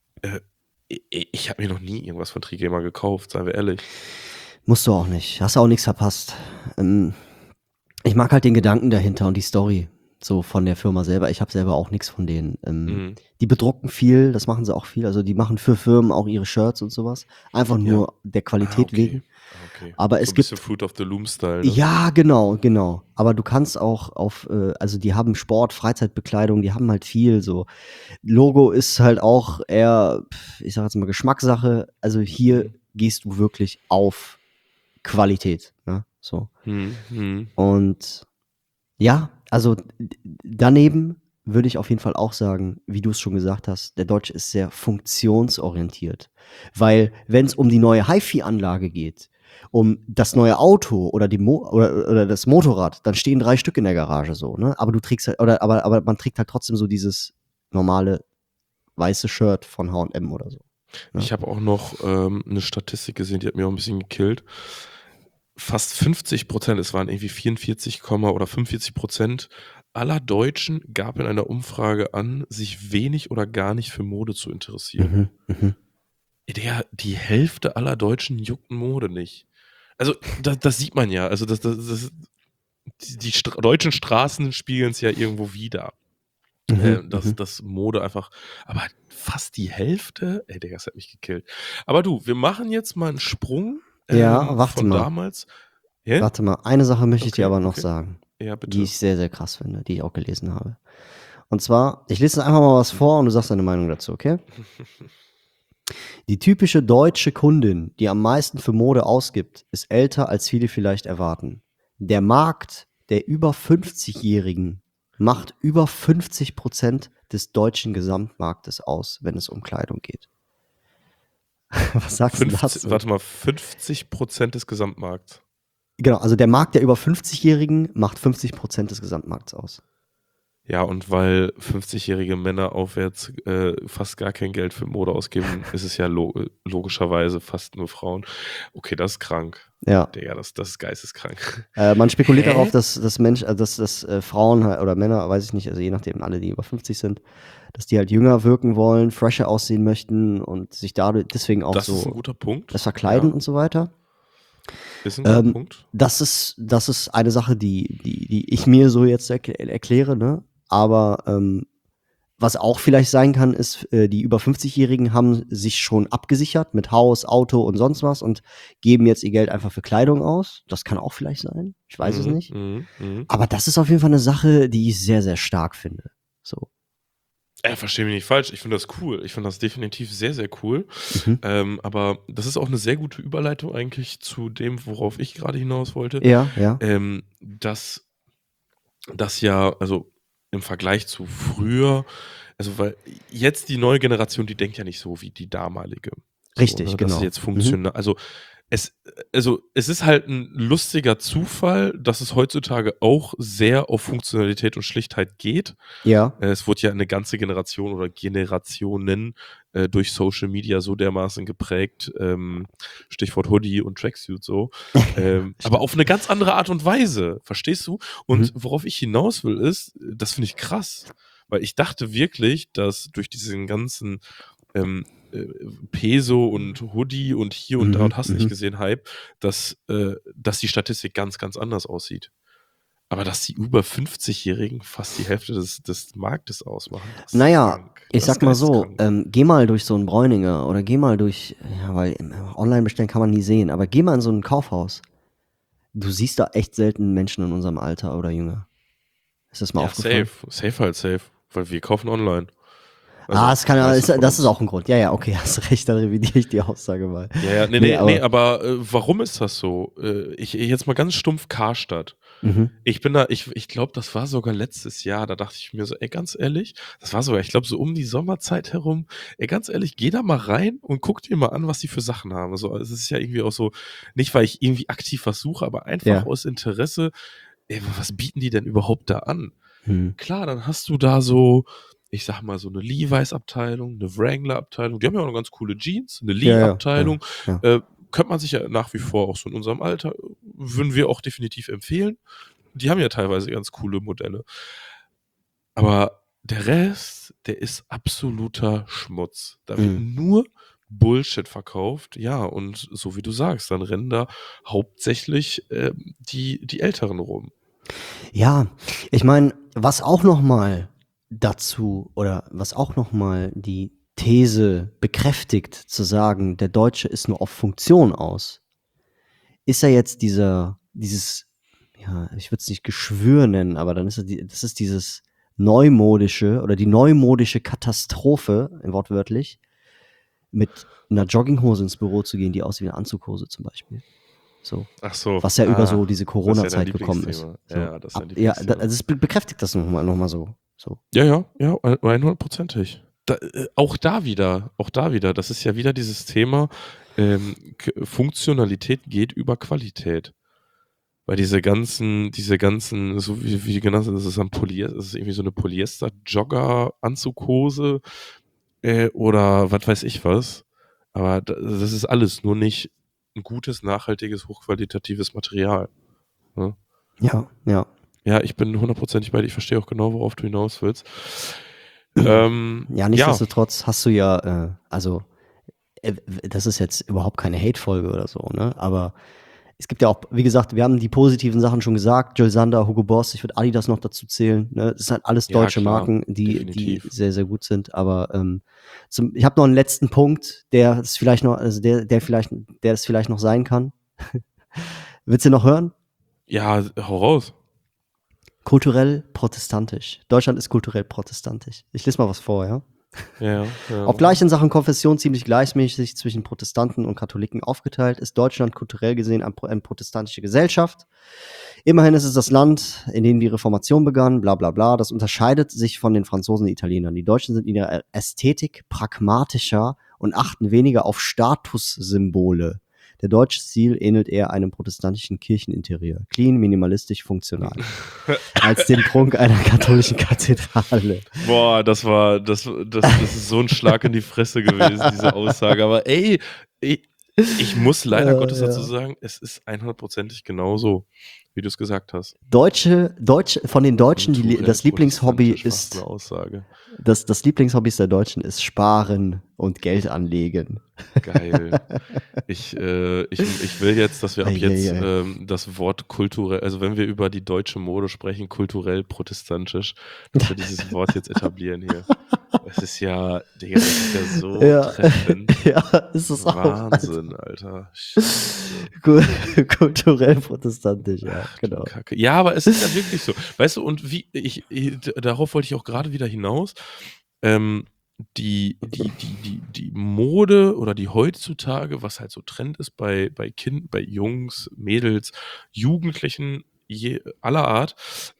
ich habe mir noch nie irgendwas von Trigema gekauft, seien wir ehrlich. Musst du auch nicht. Hast auch nichts verpasst. Ich mag halt den Gedanken dahinter und die Story so von der Firma selber. Ich habe selber auch nichts von denen. Die bedrucken viel, das machen sie auch viel. Also die machen für Firmen auch ihre Shirts und sowas. Einfach nur der Qualität wegen. Okay. Aber so es ein gibt bisschen Fruit of the Loom-Style. Ne? Ja, genau. Aber du kannst auch also die haben Sport, Freizeitbekleidung, die haben halt viel so. Logo ist halt auch eher, ich sag jetzt mal Geschmackssache. Also hier gehst du wirklich auf Qualität, ne? So. Und ja, also daneben würde ich auf jeden Fall auch sagen, wie du es schon gesagt hast, der Deutsche ist sehr funktionsorientiert. Weil, wenn es um die neue HiFi-Anlage geht, um das neue Auto oder oder das Motorrad, dann stehen 3 Stück in der Garage so, ne? Aber du trägst halt, aber man trägt halt trotzdem so dieses normale weiße Shirt von H&M oder so. Ne? Ich habe auch noch eine Statistik gesehen, die hat mir auch ein bisschen gekillt. Fast 50%, es waren irgendwie 44, oder 45% aller Deutschen gab in einer Umfrage an, sich wenig oder gar nicht für Mode zu interessieren. Die Hälfte aller Deutschen juckt Mode nicht. Also, das sieht man ja. Also, die deutschen Straßen spiegeln es ja irgendwo wider. Dass Mode einfach, aber fast die Hälfte, ey, Digga, das hat mich gekillt. Aber du, wir machen jetzt mal einen Sprung Ja, warte von mal. damals. Ja? Warte mal, eine Sache möchte ich dir Okay, aber noch okay. sagen, Ja, bitte. die ich sehr, sehr krass finde, die ich auch gelesen habe. Und zwar, ich lese einfach mal was vor und du sagst deine Meinung dazu, okay? Die typische deutsche Kundin, die am meisten für Mode ausgibt, ist älter, als viele vielleicht erwarten. Der Markt der über 50-Jährigen macht über 50% des deutschen Gesamtmarktes aus, wenn es um Kleidung geht. Was sagst du dazu? Warte mal, 50% des Gesamtmarkts. Genau, also der Markt der über 50-Jährigen macht 50% des Gesamtmarkts aus. Ja, und weil 50-jährige Männer aufwärts fast gar kein Geld für Mode ausgeben, ist es ja logischerweise fast nur Frauen. Okay, das ist krank. Ja. Digga, das ist geisteskrank. Man spekuliert Hä? darauf, dass Frauen halt, oder Männer, weiß ich nicht, also je nachdem, alle, die über 50 sind, dass die halt jünger wirken wollen, fresher aussehen möchten und sich dadurch deswegen auch Das ist ein so guter Punkt. das verkleiden Ja, und so weiter. ist ein guter Punkt. Das ist eine Sache, die ich mir so jetzt erkläre, ne? Aber was auch vielleicht sein kann, ist, die über 50-Jährigen haben sich schon abgesichert mit Haus, Auto und sonst was und geben jetzt ihr Geld einfach für Kleidung aus. Das kann auch vielleicht sein. Ich weiß es nicht. Aber das ist auf jeden Fall eine Sache, die ich sehr, sehr stark finde. So. Verstehe mich nicht falsch, ich finde das cool. Ich finde das definitiv sehr, sehr cool. Aber das ist auch eine sehr gute Überleitung eigentlich zu dem, worauf ich gerade hinaus wollte. Ja, ja. Dass das ja, also im Vergleich zu früher, also weil jetzt die neue Generation, die denkt ja nicht so wie die damalige. Richtig, so, ne? genau. Das ist jetzt funktional. Also es ist halt ein lustiger Zufall, dass es heutzutage auch sehr auf Funktionalität und Schlichtheit geht. Ja. Es wurde ja eine ganze Generation oder Generationen durch Social Media so dermaßen geprägt, Stichwort Hoodie und Tracksuit so, aber auf eine ganz andere Art und Weise, verstehst du? Und worauf ich hinaus will ist, das finde ich krass, weil ich dachte wirklich, dass durch diesen ganzen Peso und Hoodie und hier und da und hast nicht gesehen Hype, dass die Statistik ganz, ganz anders aussieht. Aber dass die über 50-Jährigen fast die Hälfte des Marktes ausmachen, das ist krank. Ich sag mal so, geh mal durch so ein Bräuninger oder geh mal durch, ja, weil online bestellen kann man nie sehen, aber geh mal in so ein Kaufhaus. Du siehst da echt selten Menschen in unserem Alter oder jünger. Ist das mal aufgefallen? Safe, weil wir kaufen online. Also, das ist auch ein Grund. Ja, okay, hast recht, dann revidiere ich die Aussage mal. Ja, nee, aber warum ist das so? Ich jetzt mal ganz stumpf Karstadt. Ich glaube, das war sogar letztes Jahr, da dachte ich mir so, ey, ganz ehrlich, das war sogar, ich glaube, so um die Sommerzeit herum, ey, ganz ehrlich, geh da mal rein und guck dir mal an, was die für Sachen haben. Also, es ist ja irgendwie auch so, nicht weil ich irgendwie aktiv was suche, aber einfach aus Interesse, ey, was bieten die denn überhaupt da an? Klar, dann hast du da so, ich sag mal, so eine Levi's-Abteilung, eine Wrangler-Abteilung, die haben ja auch noch ganz coole Jeans, eine Lee-Abteilung, könnte man sich ja nach wie vor auch so in unserem Alter, würden wir auch definitiv empfehlen. Die haben ja teilweise ganz coole Modelle. Aber der Rest, der ist absoluter Schmutz. Da wird nur Bullshit verkauft. Ja, und so wie du sagst, dann rennen da hauptsächlich die Älteren rum. Ja, ich meine, was auch noch mal die These bekräftigt, zu sagen, der Deutsche ist nur auf Funktion aus, ist ja jetzt dieses, ja, ich würde es nicht Geschwür nennen, aber dann ist das ist dieses neumodische oder die neumodische Katastrophe, wortwörtlich, mit einer Jogginghose ins Büro zu gehen, die aussieht wie eine Anzughose zum Beispiel. So. Ach so. Was ja über so diese Corona-Zeit ja gekommen ist. So. Ja, das ist dein Lieblingsthema. also es bekräftigt das noch mal so. Ja, 100%. Auch da wieder, das ist ja wieder dieses Thema, Funktionalität geht über Qualität. Weil diese ganzen, so wie genannt sind, das ist irgendwie so eine Polyester-Jogger-Anzughose oder was weiß ich was. Aber das ist alles nur nicht ein gutes, nachhaltiges, hochqualitatives Material. Ne? Ja. Ja, ich bin 100%ig bei dir. Ich verstehe auch genau, worauf du hinaus willst. Ja, Ja, nichtsdestotrotz hast du ja, das ist jetzt überhaupt keine Hate-Folge oder so, ne? Aber es gibt ja auch, wie gesagt, wir haben die positiven Sachen schon gesagt, Jill Sander, Hugo Boss, ich würde Adidas noch dazu zählen, ne? Das sind halt alles ja, deutsche klar, Marken, die definitiv. sehr, sehr gut sind, aber ich habe noch einen letzten Punkt, der es vielleicht noch, also der es vielleicht noch sein kann. Willst du noch hören? Ja, hau raus. Kulturell protestantisch. Deutschland ist kulturell protestantisch. Ich lese mal was vor, ja? Ja. Obgleich in Sachen Konfession ziemlich gleichmäßig zwischen Protestanten und Katholiken aufgeteilt, ist Deutschland kulturell gesehen eine protestantische Gesellschaft. Immerhin ist es das Land, in dem die Reformation begann, bla bla bla. Das unterscheidet sich von den Franzosen und Italienern. Die Deutschen sind in ihrer Ästhetik pragmatischer und achten weniger auf Statussymbole. Der deutsche Stil ähnelt eher einem protestantischen Kircheninterieur. Clean, minimalistisch, funktional. Als den Prunk einer katholischen Kathedrale. Boah, das ist so ein Schlag in die Fresse gewesen, diese Aussage. Aber ey, ich muss leider Gottes dazu sagen, es ist 100%ig genauso, wie du es gesagt hast. Von den Deutschen, das Lieblingshobby Protestantisch, was ist, eine Aussage. das Lieblingshobby der Deutschen ist Sparen und Geld anlegen. Geil. Ich will jetzt, dass wir ab jetzt das Wort kulturell, also wenn wir über die deutsche Mode sprechen, kulturell protestantisch, dass wir dieses Wort jetzt etablieren hier. Das ist ja, Digga, das ist ja so treffend. Ja, ist es auch. Wahnsinn, Alter. Scheiße. Kulturell protestantisch, ja, genau. Kacke. Ja, aber es ist ja wirklich so. Weißt du, und darauf wollte ich auch gerade wieder hinaus. Die Mode oder die heutzutage, was halt so Trend ist bei Jungs, Mädels, Jugendlichen aller Art,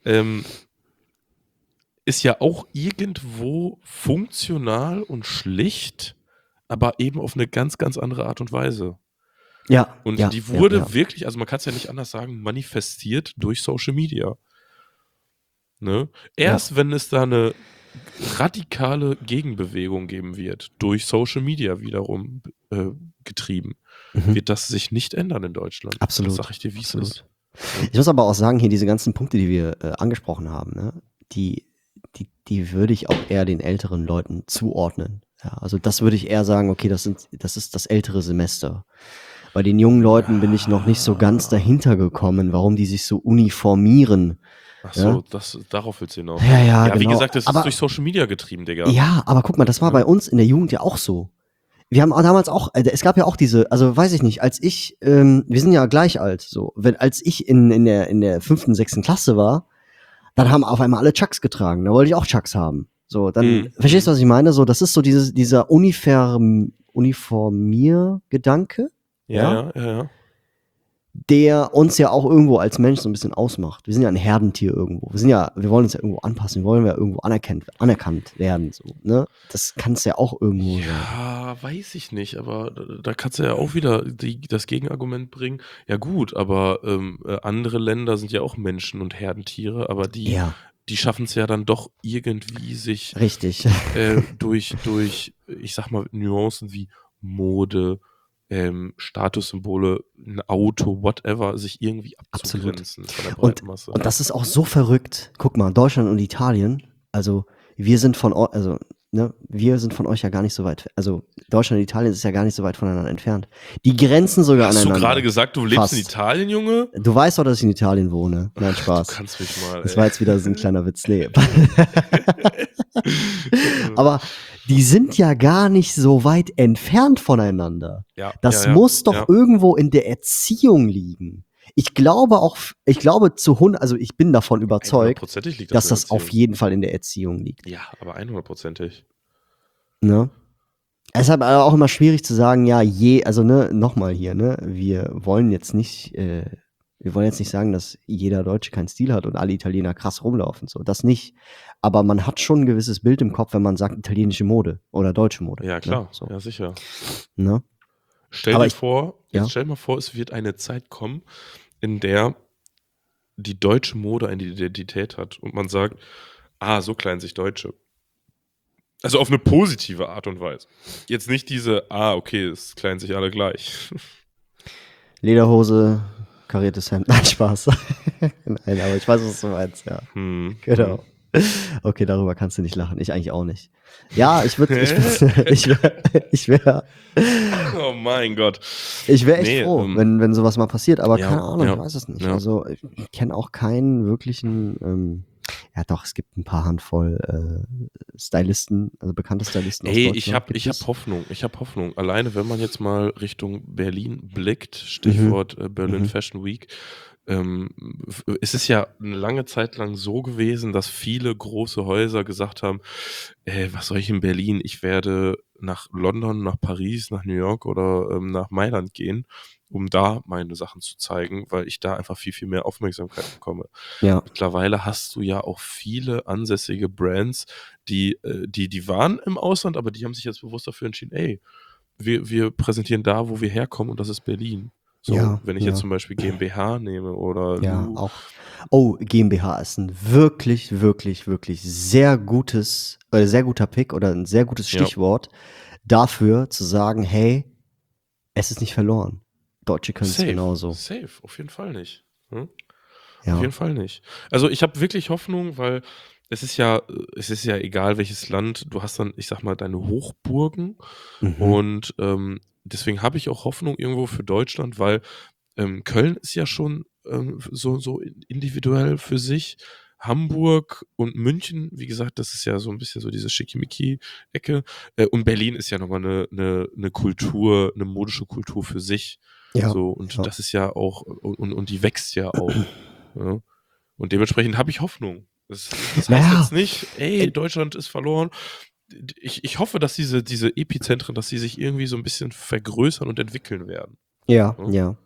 ist ja auch irgendwo funktional und schlicht, aber eben auf eine ganz, ganz andere Art und Weise. Ja. Und die wurde wirklich, also man kann es ja nicht anders sagen, manifestiert durch Social Media. Ne? Erst wenn es da eine radikale Gegenbewegung geben wird, durch Social Media wiederum getrieben, wird das sich nicht ändern in Deutschland. Absolut. Das sag ich dir, wie es ist. Ich muss aber auch sagen, hier diese ganzen Punkte, die wir angesprochen haben, ne, die würde ich auch eher den älteren Leuten zuordnen. Ja, also das würde ich eher sagen, okay, das ist das ältere Semester. Bei den jungen Leuten bin ich noch nicht so ganz dahinter gekommen, warum die sich so uniformieren. Ach so, darauf willst du hinaus. Ja, wie genau. gesagt, das ist durch Social Media getrieben, Digga. Ja, aber guck mal, das war bei uns in der Jugend ja auch so. Wir haben damals auch, es gab ja auch diese, also weiß ich nicht, als ich, wir sind ja gleich alt, so, als ich in der 5., 6. Klasse war, dann haben auf einmal alle Chucks getragen, da wollte ich auch Chucks haben. So, dann, verstehst du, was ich meine? So, das ist so dieser Uniformiergedanke. Ja. Der uns ja auch irgendwo als Mensch so ein bisschen ausmacht. Wir sind ja ein Herdentier irgendwo. Wir wollen uns ja irgendwo anpassen, wir wollen ja irgendwo anerkannt werden, so, ne? Das kann es ja auch irgendwo sein. Ja, weiß ich nicht, aber da kannst du ja auch wieder das Gegenargument bringen. Ja gut, aber andere Länder sind ja auch Menschen und Herdentiere, aber die schaffen es ja dann doch irgendwie sich richtig durch, ich sag mal, Nuancen wie Mode, Statussymbole, ein Auto, whatever, sich irgendwie abzugrenzen von der breiten Masse. Und das ist auch so verrückt. Guck mal, Deutschland und Italien, also wir sind von euch ja gar nicht so weit, also Deutschland und Italien ist ja gar nicht so weit voneinander entfernt. Die grenzen sogar aneinander. Hast du gerade gesagt, du lebst in Italien, Junge? Du weißt doch, dass ich in Italien wohne. Nein, Spaß. Du kannst mich mal, Das war jetzt wieder so ein kleiner Witz. Nee. Aber die sind ja gar nicht so weit entfernt voneinander. Das muss doch irgendwo in der Erziehung liegen. Ich glaube also ich bin davon überzeugt, dass das auf jeden Fall in der Erziehung liegt. Ja, aber 100%ig. Ne? Es ist aber auch immer schwierig zu sagen, nochmal hier, ne, wir wollen jetzt nicht sagen, dass jeder Deutsche keinen Stil hat und alle Italiener krass rumlaufen, so, das nicht. Aber man hat schon ein gewisses Bild im Kopf, wenn man sagt italienische Mode oder deutsche Mode. Ja, klar, ne? So. Ja, sicher. Ne? Stell dir mal vor, es wird eine Zeit kommen, in der die deutsche Mode eine Identität hat und man sagt, so kleiden sich Deutsche. Also auf eine positive Art und Weise. Jetzt nicht diese, okay, es kleiden sich alle gleich. Lederhose, kariertes Hemd. Nein, Spaß. Nein, aber ich weiß, was du meinst, ja. Genau. Okay, darüber kannst du nicht lachen. Ich eigentlich auch nicht. Ja, ich wäre Oh mein Gott. echt froh, wenn sowas mal passiert, aber keine Ahnung, ich weiß es nicht. Ja. Also ich kenne auch keinen wirklichen, ja doch, es gibt ein paar Handvoll Stylisten, also bekannte Stylisten aus Deutschland. Ich hab Hoffnung. Alleine, wenn man jetzt mal Richtung Berlin blickt, Stichwort Berlin Fashion Week, es ist ja eine lange Zeit lang so gewesen, dass viele große Häuser gesagt haben, was soll ich in Berlin? Ich werde nach London, nach Paris, nach New York oder nach Mailand gehen, um da meine Sachen zu zeigen, weil ich da einfach viel, viel mehr Aufmerksamkeit bekomme. Ja. Mittlerweile hast du ja auch viele ansässige Brands, die waren im Ausland, aber die haben sich jetzt bewusst dafür entschieden, ey, wir präsentieren da, wo wir herkommen, und das ist Berlin. So, Ja, wenn ich jetzt zum Beispiel GmbH nehme oder ja, auch. Oh, GmbH ist ein wirklich, wirklich, wirklich sehr guter Pick oder ein sehr gutes Stichwort dafür zu sagen, hey, es ist nicht verloren. Deutsche können es genauso. Safe, auf jeden Fall nicht. Hm? Ja. Auf jeden Fall nicht. Also ich habe wirklich Hoffnung, weil es ist ja egal welches Land, du hast dann, ich sag mal, deine Hochburgen und deswegen habe ich auch Hoffnung irgendwo für Deutschland, weil Köln ist ja schon so individuell für sich. Hamburg und München, wie gesagt, das ist ja so ein bisschen so diese Schickimicki-Ecke. Und Berlin ist ja nochmal eine Kultur, eine modische Kultur für sich. Ja, So, und das ist ja auch, und die wächst ja auch. Ja. Und dementsprechend habe ich Hoffnung. Das heißt jetzt nicht, ey, Deutschland ist verloren. Ich hoffe, dass diese Epizentren, dass sie sich irgendwie so ein bisschen vergrößern und entwickeln werden. Ja,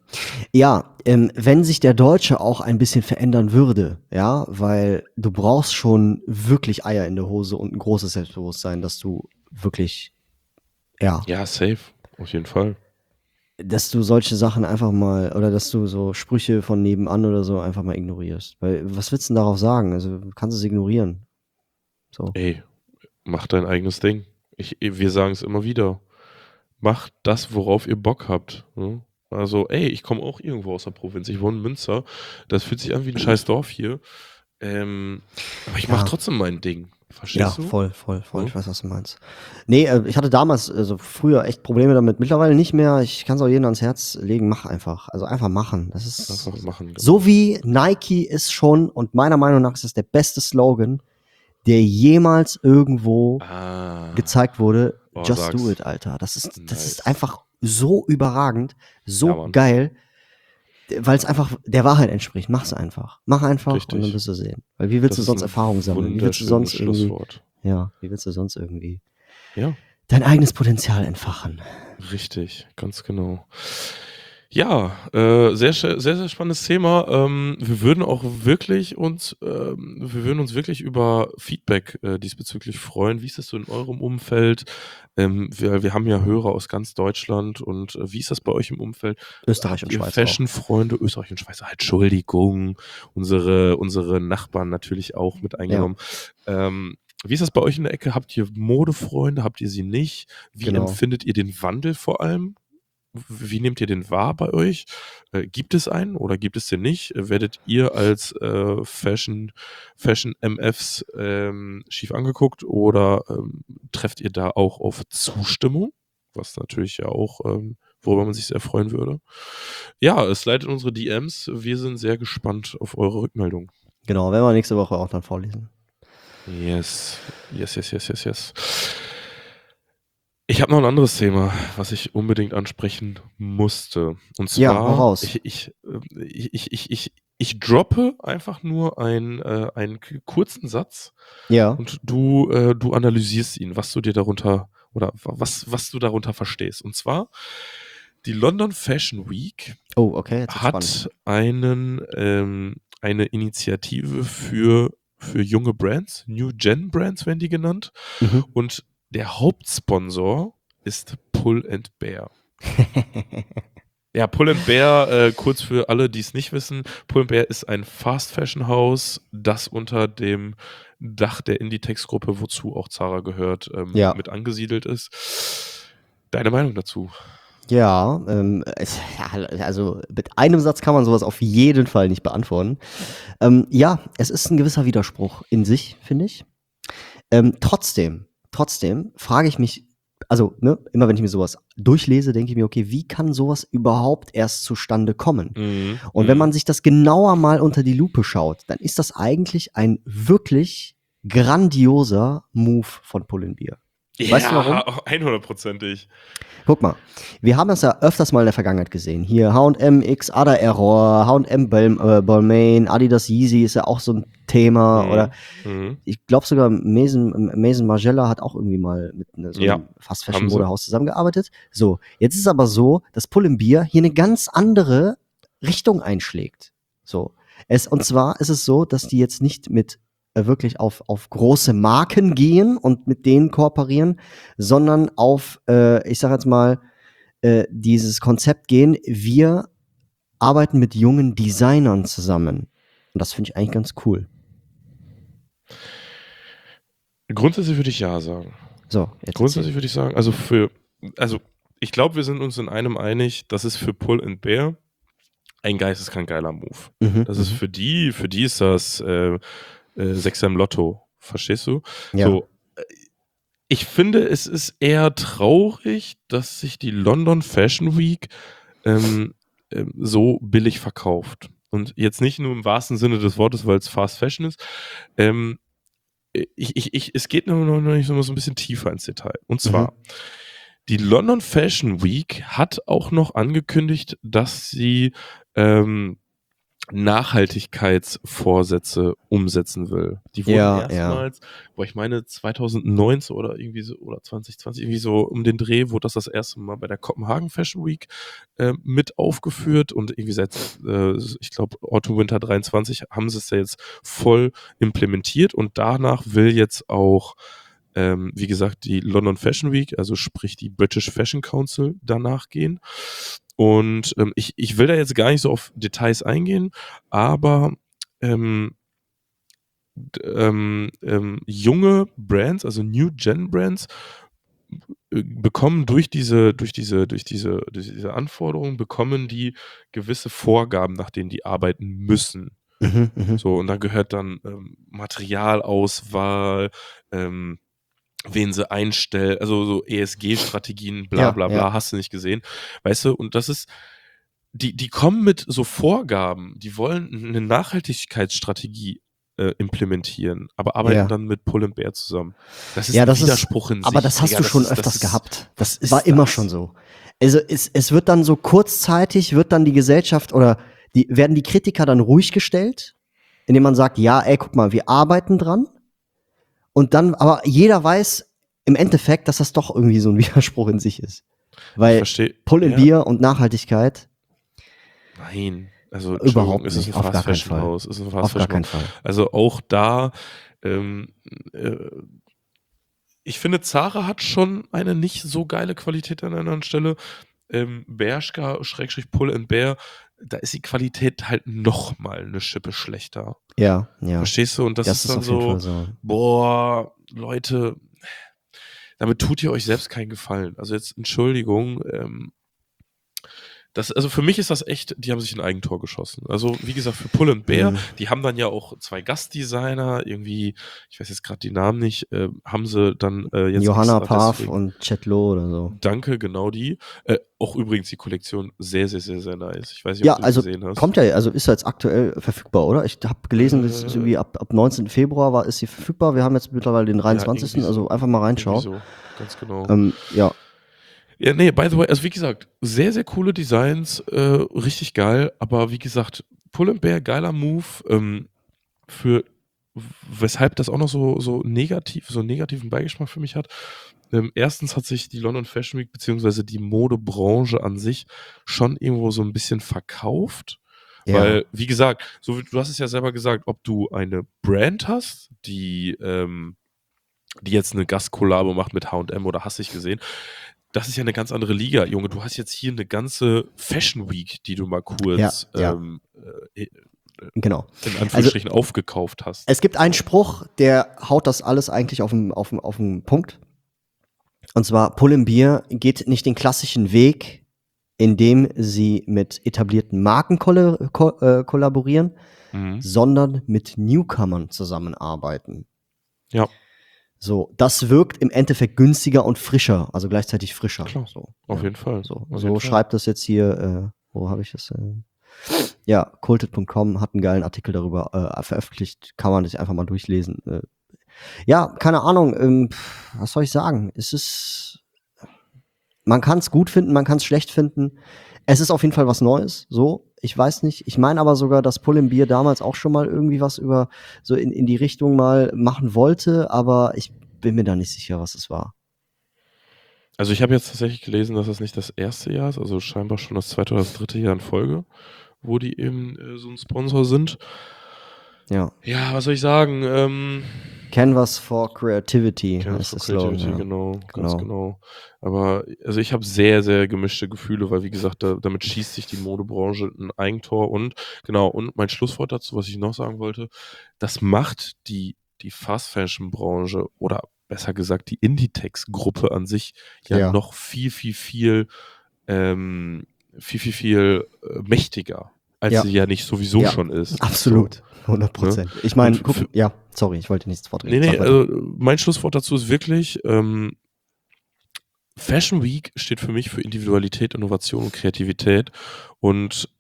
wenn sich der Deutsche auch ein bisschen verändern würde, ja, weil du brauchst schon wirklich Eier in der Hose und ein großes Selbstbewusstsein, dass du wirklich, Ja, safe, auf jeden Fall. dass du solche Sachen einfach mal, oder dass du so Sprüche von nebenan oder so einfach mal ignorierst. Weil, was willst du denn darauf sagen? Also, du kannst es ignorieren. So. Ey, mach dein eigenes Ding. Wir sagen es immer wieder. Macht das, worauf ihr Bock habt. Ne? Also, ey, ich komme auch irgendwo aus der Provinz. Ich wohne in Münster. Das fühlt sich an wie ein scheiß Dorf hier. Aber ich mache trotzdem mein Ding. Verstehst du? Ja, voll. Ich weiß, was du meinst. Nee, ich hatte damals, also früher echt Probleme damit. Mittlerweile nicht mehr. Ich kann es auch jedem ans Herz legen. Mach einfach. Also einfach machen. Das ist Einfach machen. Genau. so wie Nike ist schon, und meiner Meinung nach ist das der beste Slogan, der jemals irgendwo gezeigt wurde. Just do it, Alter. Das ist einfach so überragend, so geil, weil es einfach der Wahrheit entspricht. Mach's einfach. Mach einfach. Richtig. Und dann wirst du sehen. Weil wie willst du sonst Erfahrung sammeln? Wie willst du sonst irgendwie dein eigenes Potenzial entfachen? Richtig, ganz genau. Ja, sehr, sehr, sehr spannendes Thema. Wir würden uns wirklich über Feedback diesbezüglich freuen. Wie ist das so in eurem Umfeld? Wir haben ja Hörer aus ganz Deutschland, und wie ist das bei euch im Umfeld? Österreich und Schweiz. Fashion-Freunde, Österreich und Schweiz, Entschuldigung, unsere Nachbarn natürlich auch mit eingenommen. Ja. Wie ist das bei euch in der Ecke? Habt ihr Modefreunde? Habt ihr sie nicht? Wie empfindet ihr den Wandel vor allem? Wie nehmt ihr den wahr bei euch? Gibt es einen oder gibt es den nicht? Werdet ihr als Fashion MFs schief angeguckt, oder trefft ihr da auch auf Zustimmung? Was natürlich ja auch, worüber man sich sehr freuen würde. Ja, es leitet unsere DMs. Wir sind sehr gespannt auf eure Rückmeldung. Genau, werden wir nächste Woche auch dann vorlesen. Yes. Ich habe noch ein anderes Thema, was ich unbedingt ansprechen musste. Und zwar, ich droppe einfach nur einen kurzen Satz. Ja. Und du analysierst ihn, was du dir darunter, oder was du darunter verstehst. Und zwar, die London Fashion Week hat eine Initiative für junge Brands, New Gen Brands werden die genannt. Und der Hauptsponsor ist Pull & Bear. Ja, Pull & Bear, kurz für alle, die es nicht wissen, Pull & Bear ist ein Fast-Fashion-Haus, das unter dem Dach der Inditex-Gruppe, wozu auch Zara gehört, mit angesiedelt ist. Deine Meinung dazu? Ja, also mit einem Satz kann man sowas auf jeden Fall nicht beantworten. Ja, es ist ein gewisser Widerspruch in sich, finde ich. Trotzdem frage ich mich, also ne, immer wenn ich mir sowas durchlese, denke ich mir, okay, wie kann sowas überhaupt erst zustande kommen? Und wenn man sich das genauer mal unter die Lupe schaut, dann ist das eigentlich ein wirklich grandioser Move von Pull&Bear. Weißt du warum? Ja, 100%ig. Guck mal, wir haben das ja öfters mal in der Vergangenheit gesehen. Hier H&M X Ada Error, H&M Balmain, Adidas Yeezy ist ja auch so ein Thema. Oder ich glaube sogar Maison Margiela hat auch irgendwie mal mit so Ja, einem Fast haben Fashion sie. Modehaus zusammengearbeitet. So, jetzt ist es aber so, dass Pull&Bear hier eine ganz andere Richtung einschlägt. So, und zwar ist es so, dass die jetzt nicht mit wirklich auf große Marken gehen und mit denen kooperieren, sondern auf, ich sag jetzt mal, dieses Konzept gehen, wir arbeiten mit jungen Designern zusammen. Und das finde ich eigentlich ganz cool. Grundsätzlich würde ich ja sagen. So, jetzt Grundsätzlich würde ich sagen, also ich glaube, wir sind uns in einem einig, das ist für Pull&Bear ein geisteskrank geiler Move. Das ist für die ist das Sechser im Lotto, verstehst du? Ja. So, ich finde, es ist eher traurig, dass sich die London Fashion Week so billig verkauft. Und jetzt nicht nur im wahrsten Sinne des Wortes, weil es Fast Fashion ist. Es geht noch nicht so ein bisschen tiefer ins Detail. Und zwar, die London Fashion Week hat auch noch angekündigt, dass sie Nachhaltigkeitsvorsätze umsetzen will. Die wurden erstmals, ich meine 2019 oder irgendwie so, oder 2020, irgendwie so um den Dreh, wurde das erste Mal bei der Copenhagen Fashion Week mit aufgeführt und irgendwie seit, ich glaube, Autumn Winter 23 haben sie es ja jetzt voll implementiert und danach will jetzt auch wie gesagt, die London Fashion Week, also sprich die British Fashion Council, danach gehen. Und ich will da jetzt gar nicht so auf Details eingehen, aber junge Brands, also New Gen Brands, bekommen durch diese Anforderungen, bekommen die gewisse Vorgaben, nach denen die arbeiten müssen. So, und da gehört dann Materialauswahl, wen sie einstellen, also so ESG-Strategien, bla bla bla, hast du nicht gesehen. Weißt du, und das ist, die kommen mit so Vorgaben, die wollen eine Nachhaltigkeitsstrategie implementieren, aber arbeiten dann mit Pull&Bear zusammen. Das ist ein Widerspruch in sich. Aber das hast du schon öfters gehabt. Das war immer schon so. Also es wird dann so kurzzeitig, wird dann die Gesellschaft oder werden die Kritiker dann ruhig gestellt, indem man sagt, ja, ey, guck mal, wir arbeiten dran. Und dann, aber jeder weiß im Endeffekt, dass das doch irgendwie so ein Widerspruch in sich ist. Weil Pull&Bear und Nachhaltigkeit. Nein, also überhaupt nicht. Es ist ein Fast Fashion Haus. Auf gar keinen Fall. Also auch da, ich finde, Zara hat schon eine nicht so geile Qualität an einer anderen Stelle. Bershka / Pull&Bear, da ist die Qualität halt noch mal eine Schippe schlechter. Ja. Verstehst du? Und das ist dann so, boah, Leute, damit tut ihr euch selbst keinen Gefallen. Also jetzt, Entschuldigung, also für mich ist das echt, die haben sich ein Eigentor geschossen. Also wie gesagt, für Pull&Bear, die haben dann ja auch 2 Gastdesigner, irgendwie, ich weiß jetzt gerade die Namen nicht, haben sie dann jetzt Johanna Pav und Chet Lo oder so. Danke, genau die. Auch übrigens die Kollektion sehr, sehr, sehr, sehr nice. Ich weiß nicht, ob du also gesehen hast. Kommt ja, also ist ja jetzt aktuell verfügbar, oder? Ich habe gelesen, das ist irgendwie ab 19. Februar ist sie verfügbar. Wir haben jetzt mittlerweile den 23. Also einfach mal reinschauen. So, ganz genau. Ja. Ja, nee, by the way, also wie gesagt, sehr, sehr coole Designs, richtig geil, aber wie gesagt, Pull&Bear, geiler Move, weshalb das auch noch so negativen Beigeschmack für mich hat. Erstens hat sich die London Fashion Week beziehungsweise die Modebranche an sich schon irgendwo so ein bisschen verkauft. Ja. Weil, wie gesagt, du hast es ja selber gesagt, ob du eine Brand hast, die jetzt eine Gastkollabo macht mit H&M oder hast dich gesehen, das ist ja eine ganz andere Liga, Junge. Du hast jetzt hier eine ganze Fashion Week, die du mal kurz genau. in Anführungsstrichen aufgekauft hast. Es gibt einen Spruch, der haut das alles eigentlich auf den Punkt. Und zwar, Pull&Bear geht nicht den klassischen Weg indem sie mit etablierten Marken kollaborieren, sondern mit Newcomern zusammenarbeiten. Ja. So, das wirkt im Endeffekt günstiger und frischer, also gleichzeitig frischer. Klar, so, auf jeden Fall. So, Auf so jeden Fall. schreibt das jetzt hier, wo habe ich das? Ja, Culted.com hat einen geilen Artikel darüber veröffentlicht, kann man sich einfach mal durchlesen. Ja, keine Ahnung, was soll ich sagen? Man kann es gut finden, man kann es schlecht finden. Es ist auf jeden Fall was Neues, so. Ich weiß nicht. Ich meine aber sogar, dass Pull&Bear damals auch schon mal irgendwie was über so in die Richtung mal machen wollte, aber ich bin mir da nicht sicher, was es war. Also ich habe jetzt tatsächlich gelesen, dass es nicht das erste Jahr ist, also scheinbar schon das zweite oder das dritte Jahr in Folge, wo die eben so ein Sponsor sind. Ja. Ja, was soll ich sagen? Canvas for Creativity Canvas heißt for das Slogan. Creativity, Ja. genau, ganz genau. Aber also ich habe sehr, sehr gemischte Gefühle, weil wie gesagt, damit schießt sich die Modebranche ein Eigentor und mein Schlusswort dazu, was ich noch sagen wollte, das macht die Fast-Fashion-Branche oder besser gesagt die Inditex-Gruppe an sich ja noch viel mächtiger, als sie ja nicht sowieso schon ist. Absolut, 100%. Ne? Ich meine, sorry, ich wollte nichts vorreden. Nee, also mein Schlusswort dazu ist wirklich, Fashion Week steht für mich für Individualität, Innovation und Kreativität und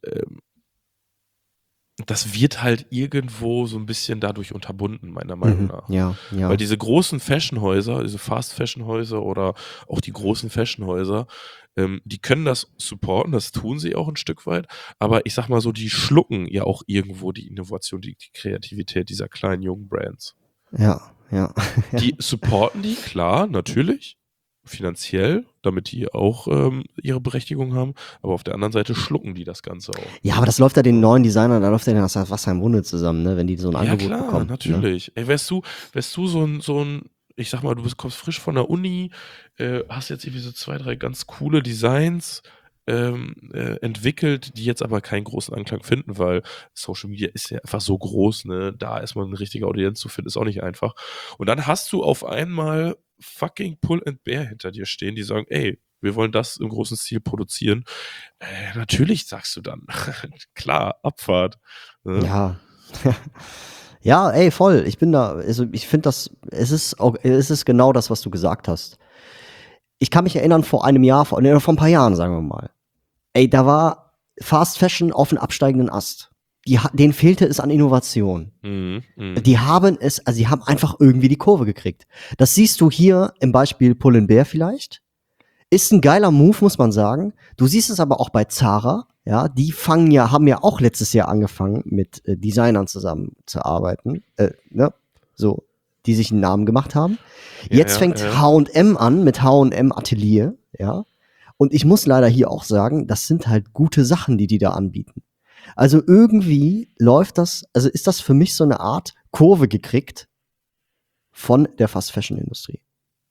das wird halt irgendwo so ein bisschen dadurch unterbunden, meiner Meinung nach. Ja. Weil diese großen Fashionhäuser, diese Fast-Fashion-Häuser oder auch die großen Fashionhäuser, die können das supporten, das tun sie auch ein Stück weit, aber ich sag mal so, die schlucken ja auch irgendwo die Innovation, die Kreativität dieser kleinen, jungen Brands. Ja. Die supporten die, klar, natürlich, finanziell, damit die auch ihre Berechtigung haben, aber auf der anderen Seite schlucken die das Ganze auch. Ja, aber das läuft ja den neuen Designern, da läuft ja das Wasser im Munde zusammen, ne, wenn die so ein Angebot bekommen. Ja, klar, natürlich. Ne? Ey, wärst du so ein, ich sag mal, kommst frisch von der Uni, hast jetzt irgendwie so 2, 3 ganz coole Designs entwickelt, die jetzt aber keinen großen Anklang finden, weil Social Media ist ja einfach so groß, ne? Da erstmal eine richtige Audienz zu finden, ist auch nicht einfach. Und dann hast du auf einmal fucking Pull&Bear hinter dir stehen, die sagen, ey, wir wollen das im großen Stil produzieren. Natürlich sagst du dann. Klar, Abfahrt. Ne? Ja. Ja, ey, voll. Ich bin da, also ich finde es ist genau das, was du gesagt hast. Ich kann mich erinnern, vor einem Jahr, vor ein paar Jahren, sagen wir mal. Ey, da war Fast Fashion auf einem absteigenden Ast. Denen fehlte es an Innovation. Die haben einfach irgendwie die Kurve gekriegt. Das siehst du hier im Beispiel Pull&Bear vielleicht. Ist ein geiler Move, muss man sagen. Du siehst es aber auch bei Zara. Ja, die haben ja auch letztes Jahr angefangen, mit Designern zusammenzuarbeiten. Ne? So, die sich einen Namen gemacht haben. Jetzt fängt H&M an mit H&M Atelier. Ja. Und ich muss leider hier auch sagen, das sind halt gute Sachen, die da anbieten. Also irgendwie ist das für mich so eine Art Kurve gekriegt von der Fast-Fashion-Industrie.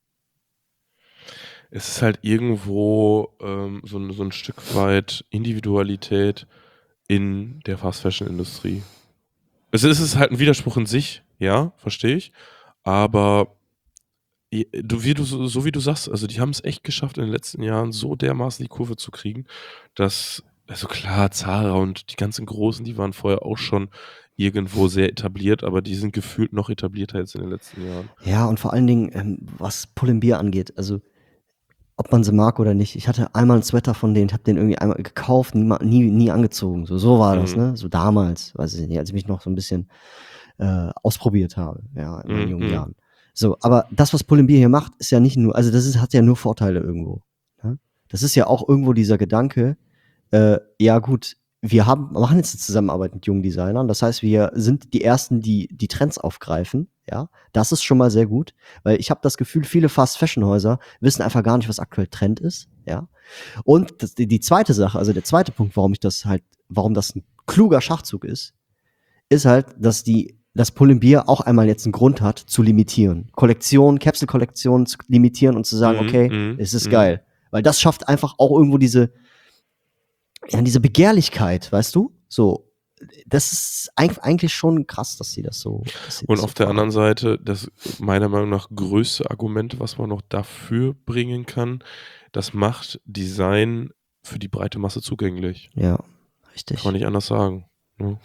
Es ist halt irgendwo so ein Stück weit Individualität in der Fast-Fashion-Industrie. Es ist halt ein Widerspruch in sich, ja, verstehe ich, aber so wie du sagst, also die haben es echt geschafft, in den letzten Jahren so dermaßen die Kurve zu kriegen, dass, also klar, Zara und die ganzen Großen, die waren vorher auch schon irgendwo sehr etabliert, aber die sind gefühlt noch etablierter jetzt in den letzten Jahren. Ja, und vor allen Dingen, was Pull&Bear angeht, also ob man sie mag oder nicht. Ich hatte einmal einen Sweater von denen, hab den irgendwie einmal gekauft, nie angezogen. So war das, ne? So damals, weiß ich nicht, als ich mich noch so ein bisschen ausprobiert habe, ja, in meinen jungen Jahren. So, aber das, was Pull&Bear hier macht, ist ja nicht nur, also hat ja nur Vorteile irgendwo. Ne? Das ist ja auch irgendwo dieser Gedanke, ja gut, wir machen jetzt eine Zusammenarbeit mit jungen Designern. Das heißt, wir sind die Ersten, die Trends aufgreifen. Ja, das ist schon mal sehr gut, weil ich habe das Gefühl, viele Fast-Fashion-Häuser wissen einfach gar nicht, was aktuell Trend ist. Ja, und die zweite Sache, also der zweite Punkt, warum das ein kluger Schachzug ist halt, dass das Pull&Bear auch einmal jetzt einen Grund hat, zu limitieren. Capsule-Kollektionen zu limitieren und zu sagen, okay, es ist geil. Weil das schafft einfach auch irgendwo diese Begehrlichkeit, weißt du? So, das ist eigentlich schon krass, dass sie das so. Und auf der anderen Seite, das meiner Meinung nach größte Argument, was man noch dafür bringen kann, das macht Design für die breite Masse zugänglich. Ja, richtig. Kann man nicht anders sagen. Ne?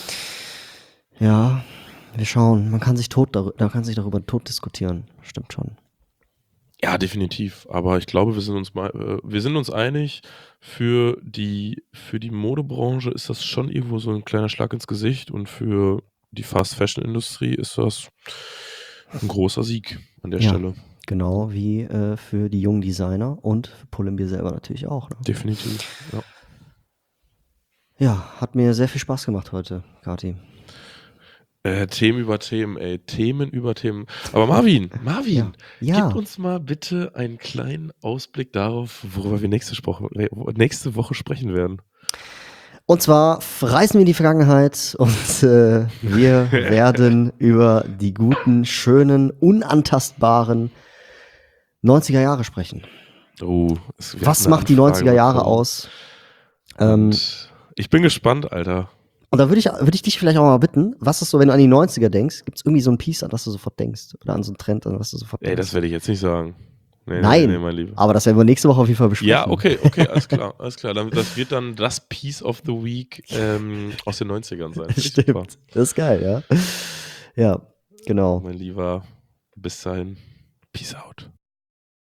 Ja, wir schauen. Man kann sich darüber tot diskutieren. Stimmt schon. Ja, definitiv. Aber ich glaube, wir sind uns einig, für die Modebranche ist das schon irgendwo so ein kleiner Schlag ins Gesicht und für die Fast-Fashion-Industrie ist das ein großer Sieg an der Ja. Stelle. Genau wie für die jungen Designer und für Pull&Bear selber natürlich auch. Ne? Definitiv, ja. Ja, hat mir sehr viel Spaß gemacht heute, Kati. Themen über Themen, ey. Themen über Themen. Aber Marvin, Ja. gib uns mal bitte einen kleinen Ausblick darauf, worüber wir nächste Woche sprechen werden. Und zwar reisen wir in die Vergangenheit und wir werden über die guten, schönen, unantastbaren 90er Jahre sprechen. Oh, Was macht die 90er Jahre aus? Ich bin gespannt, Alter. Und da würde ich dich vielleicht auch mal bitten, was ist so, wenn du an die 90er denkst, gibt es irgendwie so ein Piece, an was du sofort denkst? Oder an so einen Trend, an was du sofort denkst? Ey, das werde ich jetzt nicht sagen. Nein, nee, mein Lieber. Aber das werden wir nächste Woche auf jeden Fall besprechen. Ja, okay, alles klar. Das wird dann das Piece of the Week aus den 90ern sein. Stimmt, super. Das ist geil, ja. Ja, genau. Mein Lieber, bis dahin. Peace out.